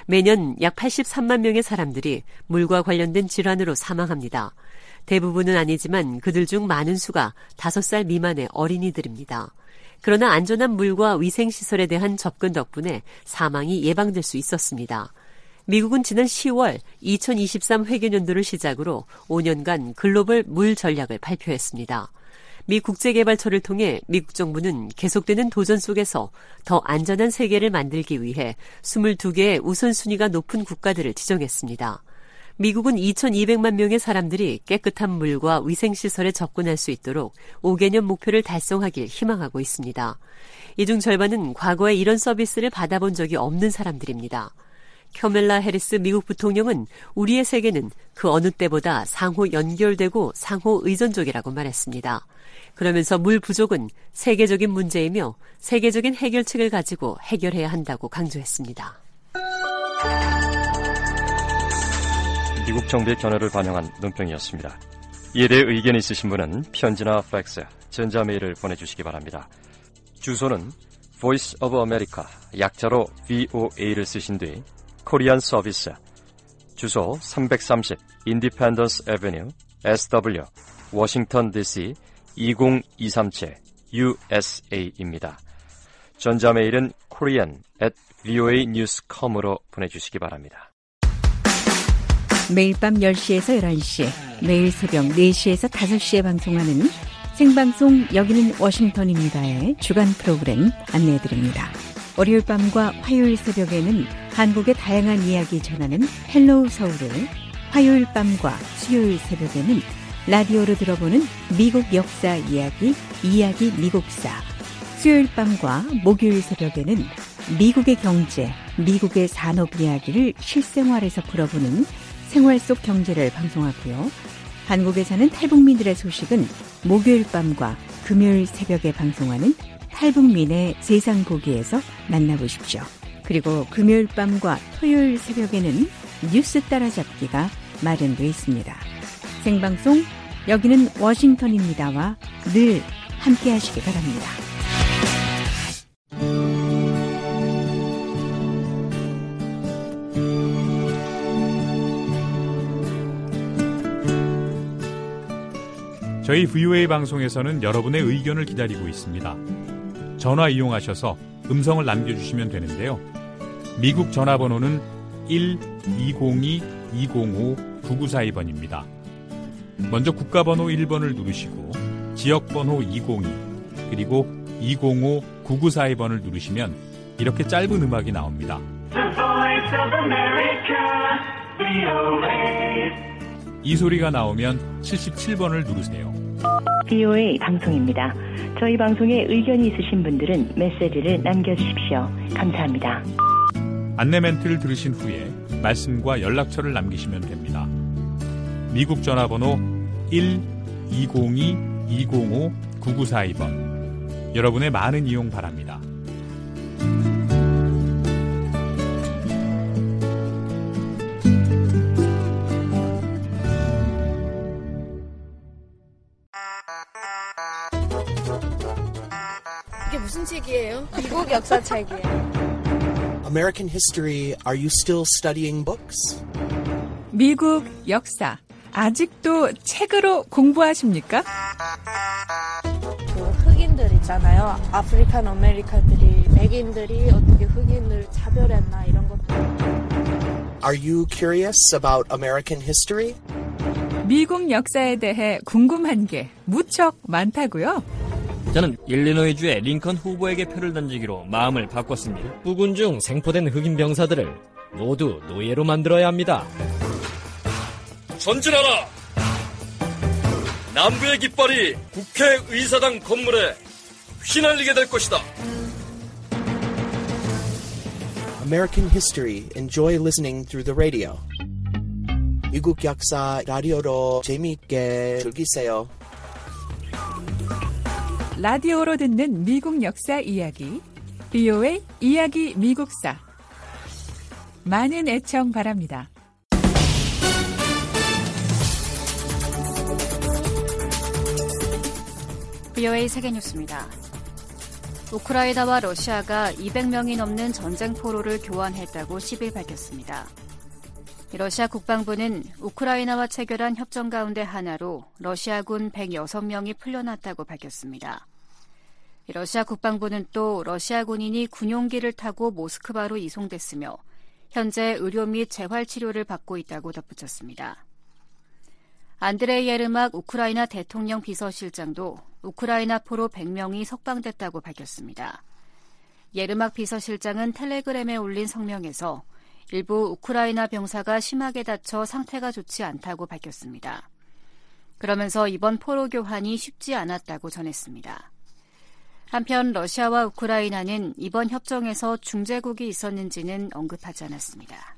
Speaker 7: 매년 약 83만 명의 사람들이 물과 관련된 질환으로 사망합니다. 대부분은 아니지만 그들 중 많은 수가 5살 미만의 어린이들입니다. 그러나 안전한 물과 위생시설에 대한 접근 덕분에 사망이 예방될 수 있었습니다. 미국은 지난 10월 2023 회계년도를 시작으로 5년간 글로벌 물 전략을 발표했습니다. 미 국제개발처를 통해 미국 정부는 계속되는 도전 속에서 더 안전한 세계를 만들기 위해 22개의 우선순위가 높은 국가들을 지정했습니다. 미국은 2,200만 명의 사람들이 깨끗한 물과 위생시설에 접근할 수 있도록 5개년 목표를 달성하길 희망하고 있습니다. 이 중 절반은 과거에 이런 서비스를 받아본 적이 없는 사람들입니다. 카멜라 해리스 미국 부통령은 우리의 세계는 그 어느 때보다 상호 연결되고 상호 의존적이라고 말했습니다. 그러면서 물 부족은 세계적인 문제이며 세계적인 해결책을 가지고 해결해야 한다고 강조했습니다.
Speaker 6: 미국 정부의 견해를 반영한 논평이었습니다. 이에 대해 의견이 있으신 분은 편지나 팩스, 전자메일을 보내주시기 바랍니다. 주소는 Voice of America, 약자로 VOA를 쓰신 뒤 코리안 서비스, 주소 330 Independence Avenue, SW, 워싱턴 DC 20237 USA입니다. 전자메일은 korean@voanews.com으로 보내주시기 바랍니다.
Speaker 8: 매일 밤 10시에서 11시, 매일 새벽 4시에서 5시에 방송하는 생방송 여기는 워싱턴입니다의 주간 프로그램 안내해드립니다. 월요일 밤과 화요일 새벽에는 한국의 다양한 이야기 전하는 헬로우 서울을, 화요일 밤과 수요일 새벽에는 라디오로 들어보는 미국 역사 이야기, 이야기 미국사, 수요일 밤과 목요일 새벽에는 미국의 경제, 미국의 산업 이야기를 실생활에서 풀어보는 생활 속 경제를 방송하고요. 한국에 사는 탈북민들의 소식은 목요일 밤과 금요일 새벽에 방송하는 탈북민의 세상 보기에서 만나보십시오. 그리고 금요일 밤과 토요일 새벽에는 뉴스 따라잡기가 마련되어 있습니다. 생방송 여기는 워싱턴입니다와 늘 함께 하시기 바랍니다.
Speaker 5: 저희 VOA 방송에서는 여러분의 의견을 기다리고 있습니다. 전화 이용하셔서 음성을 남겨주시면 되는데요. 미국 전화번호는 1-202-205-9942번입니다. 먼저 국가번호 1번을 누르시고 지역번호 202 그리고 205-9942번을 누르시면 이렇게 짧은 음악이 나옵니다. 이 소리가 나오면 77번을 누르세요.
Speaker 9: VOA 방송입니다. 저희 방송에 의견이 있으신 분들은 메시지를 남겨주십시오. 감사합니다.
Speaker 5: 안내 멘트를 들으신 후에 말씀과 연락처를 남기시면 됩니다. 미국 전화번호 1-202-205-9942번. 여러분의 많은 이용 바랍니다.
Speaker 10: 이게 무슨 책이에요? 미국 역사 책이에요.
Speaker 24: American history, are you still studying books?
Speaker 25: 미국 역사, 아직도 책으로 공부하십니까?
Speaker 10: 그 흑인들 있잖아요. 아프리칸 아메리카들이, 백인들이 어떻게 흑인을 차별했나 이런 것들.
Speaker 24: Are you curious about American history?
Speaker 25: 미국 역사에 대해 궁금한 게 무척 많다고요?
Speaker 26: 저는 일리노이주의 링컨 후보에게 표를 던지기로 마음을 바꿨습니다. 부군 중 생포된 흑인 병사들을 모두 노예로 만들어야 합니다.
Speaker 27: 전진하라! 남부의 깃발이 국회의사당 건물에 휘날리게 될 것이다.
Speaker 24: American history, enjoy listening through the radio. 미국 역사 라디오로 재미있게 즐기세요.
Speaker 25: 라디오로 듣는 미국 역사 이야기, VOA 이야기 미국사. 많은 애청 바랍니다.
Speaker 3: VOA 세계뉴스입니다. 우크라이나와 러시아가 200명이 넘는 전쟁 포로를 교환했다고 10일 밝혔습니다. 러시아 국방부는 우크라이나와 체결한 협정 가운데 하나로 러시아군 106명이 풀려났다고 밝혔습니다. 러시아 국방부는 또 러시아 군인이 군용기를 타고 모스크바로 이송됐으며 현재 의료 및 재활치료를 받고 있다고 덧붙였습니다. 안드레이 예르막 우크라이나 대통령 비서실장도 우크라이나 포로 100명이 석방됐다고 밝혔습니다. 예르막 비서실장은 텔레그램에 올린 성명에서 일부 우크라이나 병사가 심하게 다쳐 상태가 좋지 않다고 밝혔습니다. 그러면서 이번 포로 교환이 쉽지 않았다고 전했습니다. 한편 러시아와 우크라이나는 이번 협정에서 중재국이 있었는지는 언급하지 않았습니다.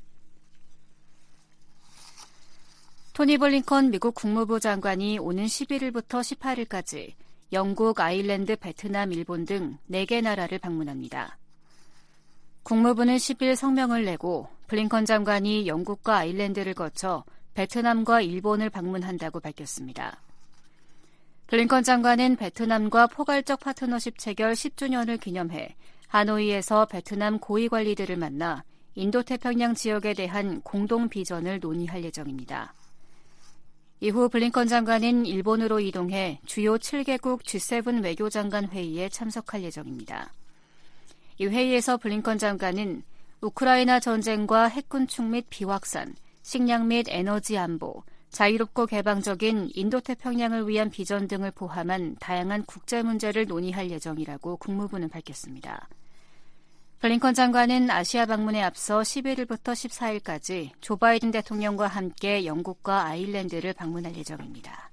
Speaker 3: 토니 블링컨 미국 국무부 장관이 오는 11일부터 18일까지 영국, 아일랜드, 베트남, 일본 등 4개 나라를 방문합니다. 국무부는 10일 성명을 내고 블링컨 장관이 영국과 아일랜드를 거쳐 베트남과 일본을 방문한다고 밝혔습니다. 블링컨 장관은 베트남과 포괄적 파트너십 체결 10주년을 기념해 하노이에서 베트남 고위 관리들을 만나 인도태평양 지역에 대한 공동 비전을 논의할 예정입니다. 이후 블링컨 장관은 일본으로 이동해 주요 7개국 G7 외교장관 회의에 참석할 예정입니다. 이 회의에서 블링컨 장관은 우크라이나 전쟁과 핵군축 및 비확산, 식량 및 에너지 안보, 자유롭고 개방적인 인도태평양을 위한 비전 등을 포함한 다양한 국제 문제를 논의할 예정이라고 국무부는 밝혔습니다.
Speaker 11: 블링컨 장관은 아시아 방문에 앞서 11일부터 14일까지 조 바이든 대통령과 함께 영국과 아일랜드를 방문할 예정입니다.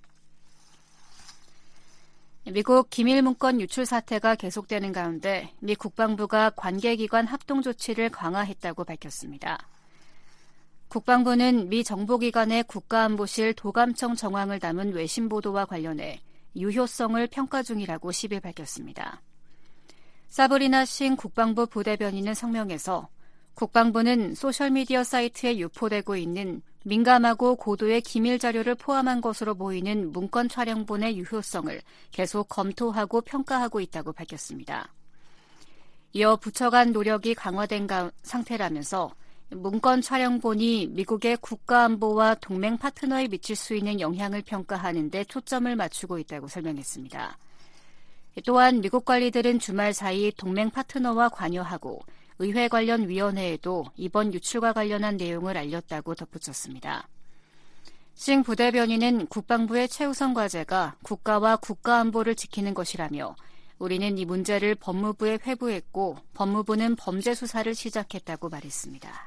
Speaker 11: 미국 기밀 문건 유출 사태가 계속되는 가운데 미 국방부가 관계기관 합동 조치를 강화했다고 밝혔습니다. 국방부는 미 정보기관의 국가안보실 도감청 정황을 담은 외신 보도와 관련해 유효성을 평가 중이라고 10일 밝혔습니다. 사브리나 싱 국방부 부대변인은 성명에서 국방부는 소셜미디어 사이트에 유포되고 있는 민감하고 고도의 기밀 자료를 포함한 것으로 보이는 문건 촬영본의 유효성을 계속 검토하고 평가하고 있다고 밝혔습니다. 이어 부처 간 노력이 강화된 상태라면서 문건 촬영본이 미국의 국가안보와 동맹 파트너에 미칠 수 있는 영향을 평가하는 데 초점을 맞추고 있다고 설명했습니다. 또한 미국 관리들은 주말 사이 동맹 파트너와 관여하고 의회 관련 위원회에도 이번 유출과 관련한 내용을 알렸다고 덧붙였습니다. 싱 부대변인은 국방부의 최우선 과제가 국가와 국가안보를 지키는 것이라며 우리는 이 문제를 법무부에 회부했고 법무부는 범죄 수사를 시작했다고 말했습니다.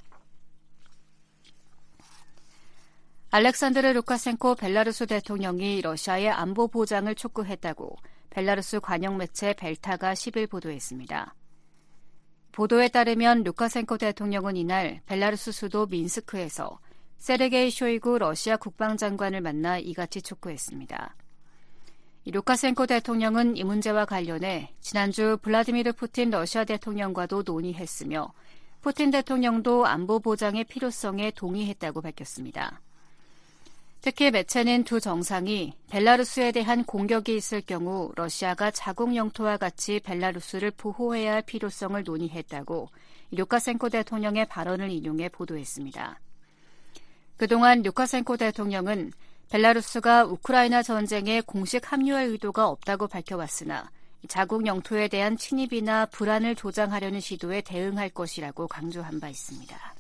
Speaker 11: 알렉산드르 루카셴코 벨라루스 대통령이 러시아의 안보 보장을 촉구했다고 벨라루스 관영 매체 벨타가 10일 보도했습니다. 보도에 따르면 루카셴코 대통령은 이날 벨라루스 수도 민스크에서 세르게이 쇼이구 러시아 국방장관을 만나 이같이 촉구했습니다. 루카셴코 대통령은 이 문제와 관련해 지난주 블라디미르 푸틴 러시아 대통령과도 논의했으며 푸틴 대통령도 안보 보장의 필요성에 동의했다고 밝혔습니다. 특히 매체는 두 정상이 벨라루스에 대한 공격이 있을 경우 러시아가 자국 영토와 같이 벨라루스를 보호해야 할 필요성을 논의했다고 루카셴코 대통령의 발언을 인용해 보도했습니다. 그동안 루카셴코 대통령은 벨라루스가 우크라이나 전쟁에 공식 합류할 의도가 없다고 밝혀왔으나 자국 영토에 대한 침입이나 불안을 조장하려는 시도에 대응할 것이라고 강조한 바 있습니다.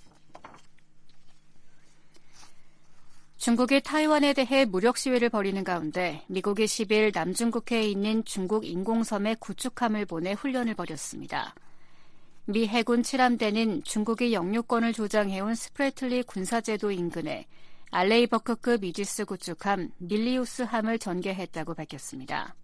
Speaker 11: 중국이 타이완에 대해 무력 시위를 벌이는 가운데 미국이 10일 남중국해에 있는 중국 인공섬에 구축함을 보내 훈련을 벌였습니다. 미 해군 7함대는 중국이 영유권을 조장해온 스프래틀리 군사제도 인근에 알레이버크급 이지스 구축함 밀리우스함을 전개했다고 밝혔습니다.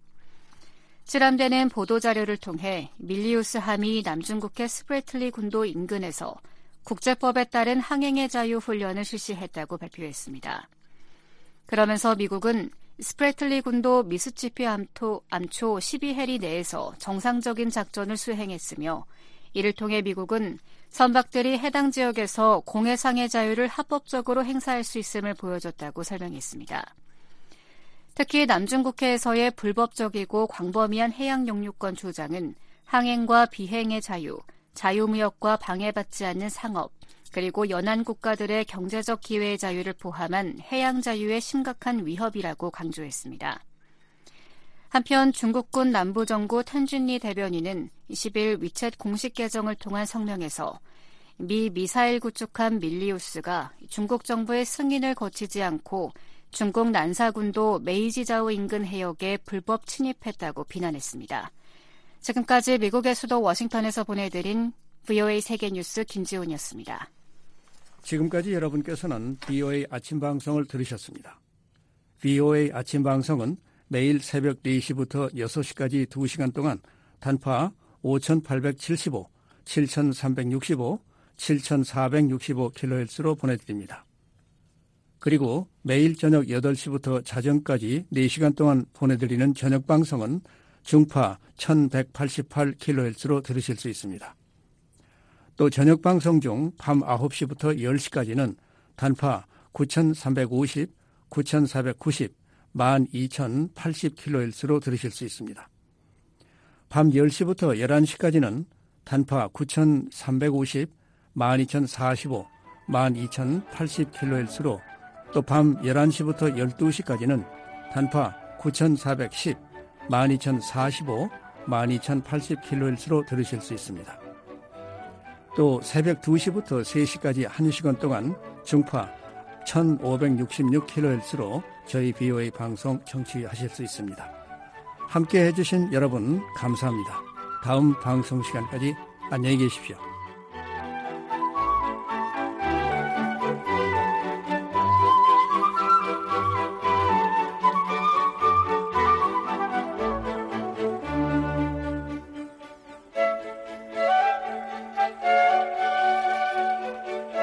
Speaker 11: 7함대는 보도자료를 통해 밀리우스함이 남중국해 스프래틀리 군도 인근에서 국제법에 따른 항행의 자유 훈련을 실시했다고 발표했습니다. 그러면서 미국은 스프래틀리 군도 미시시피 암초 12해리 내에서 정상적인 작전을 수행했으며 이를 통해 미국은 선박들이 해당 지역에서 공해상의 자유를 합법적으로 행사할 수 있음을 보여줬다고 설명했습니다. 특히 남중국해에서의 불법적이고 광범위한 해양 영유권 주장은 항행과 비행의 자유, 자유무역과 방해받지 않는 상업, 그리고 연안 국가들의 경제적 기회의 자유를 포함한 해양 자유의 심각한 위협이라고 강조했습니다. 한편 중국군 남부정부 탄준리 대변인은 10일 위챗 공식 계정을 통한 성명에서 미 미사일 구축함 밀리우스가 중국 정부의 승인을 거치지 않고 중국 난사군도 메이지자오 인근 해역에 불법 침입했다고 비난했습니다. 지금까지 미국의 수도 워싱턴에서 보내드린 VOA 세계뉴스 김지훈이었습니다.
Speaker 12: 지금까지 여러분께서는 VOA 아침방송을 들으셨습니다. VOA 아침방송은 매일 새벽 4시부터 6시까지 2시간 동안 단파 5875, 7365, 7465kHz로 보내드립니다. 그리고 매일 저녁 8시부터 자정까지 4시간 동안 보내드리는 저녁방송은 중파 1188kHz로 들으실 수 있습니다. 또 저녁방송 중 밤 9시부터 10시까지는 단파 9350, 9490, 12080kHz로 들으실 수 있습니다. 밤 10시부터 11시까지는 단파 9350, 12045, 12080kHz로 또 밤 11시부터 12시까지는 단파 9410, 12045, 12080kHz로 들으실 수 있습니다. 또 새벽 2시부터 3시까지 1시간 동안 중파 1566kHz로 저희 VOA 방송 청취하실 수 있습니다. 함께 해주신 여러분 감사합니다. 다음 방송 시간까지 안녕히 계십시오.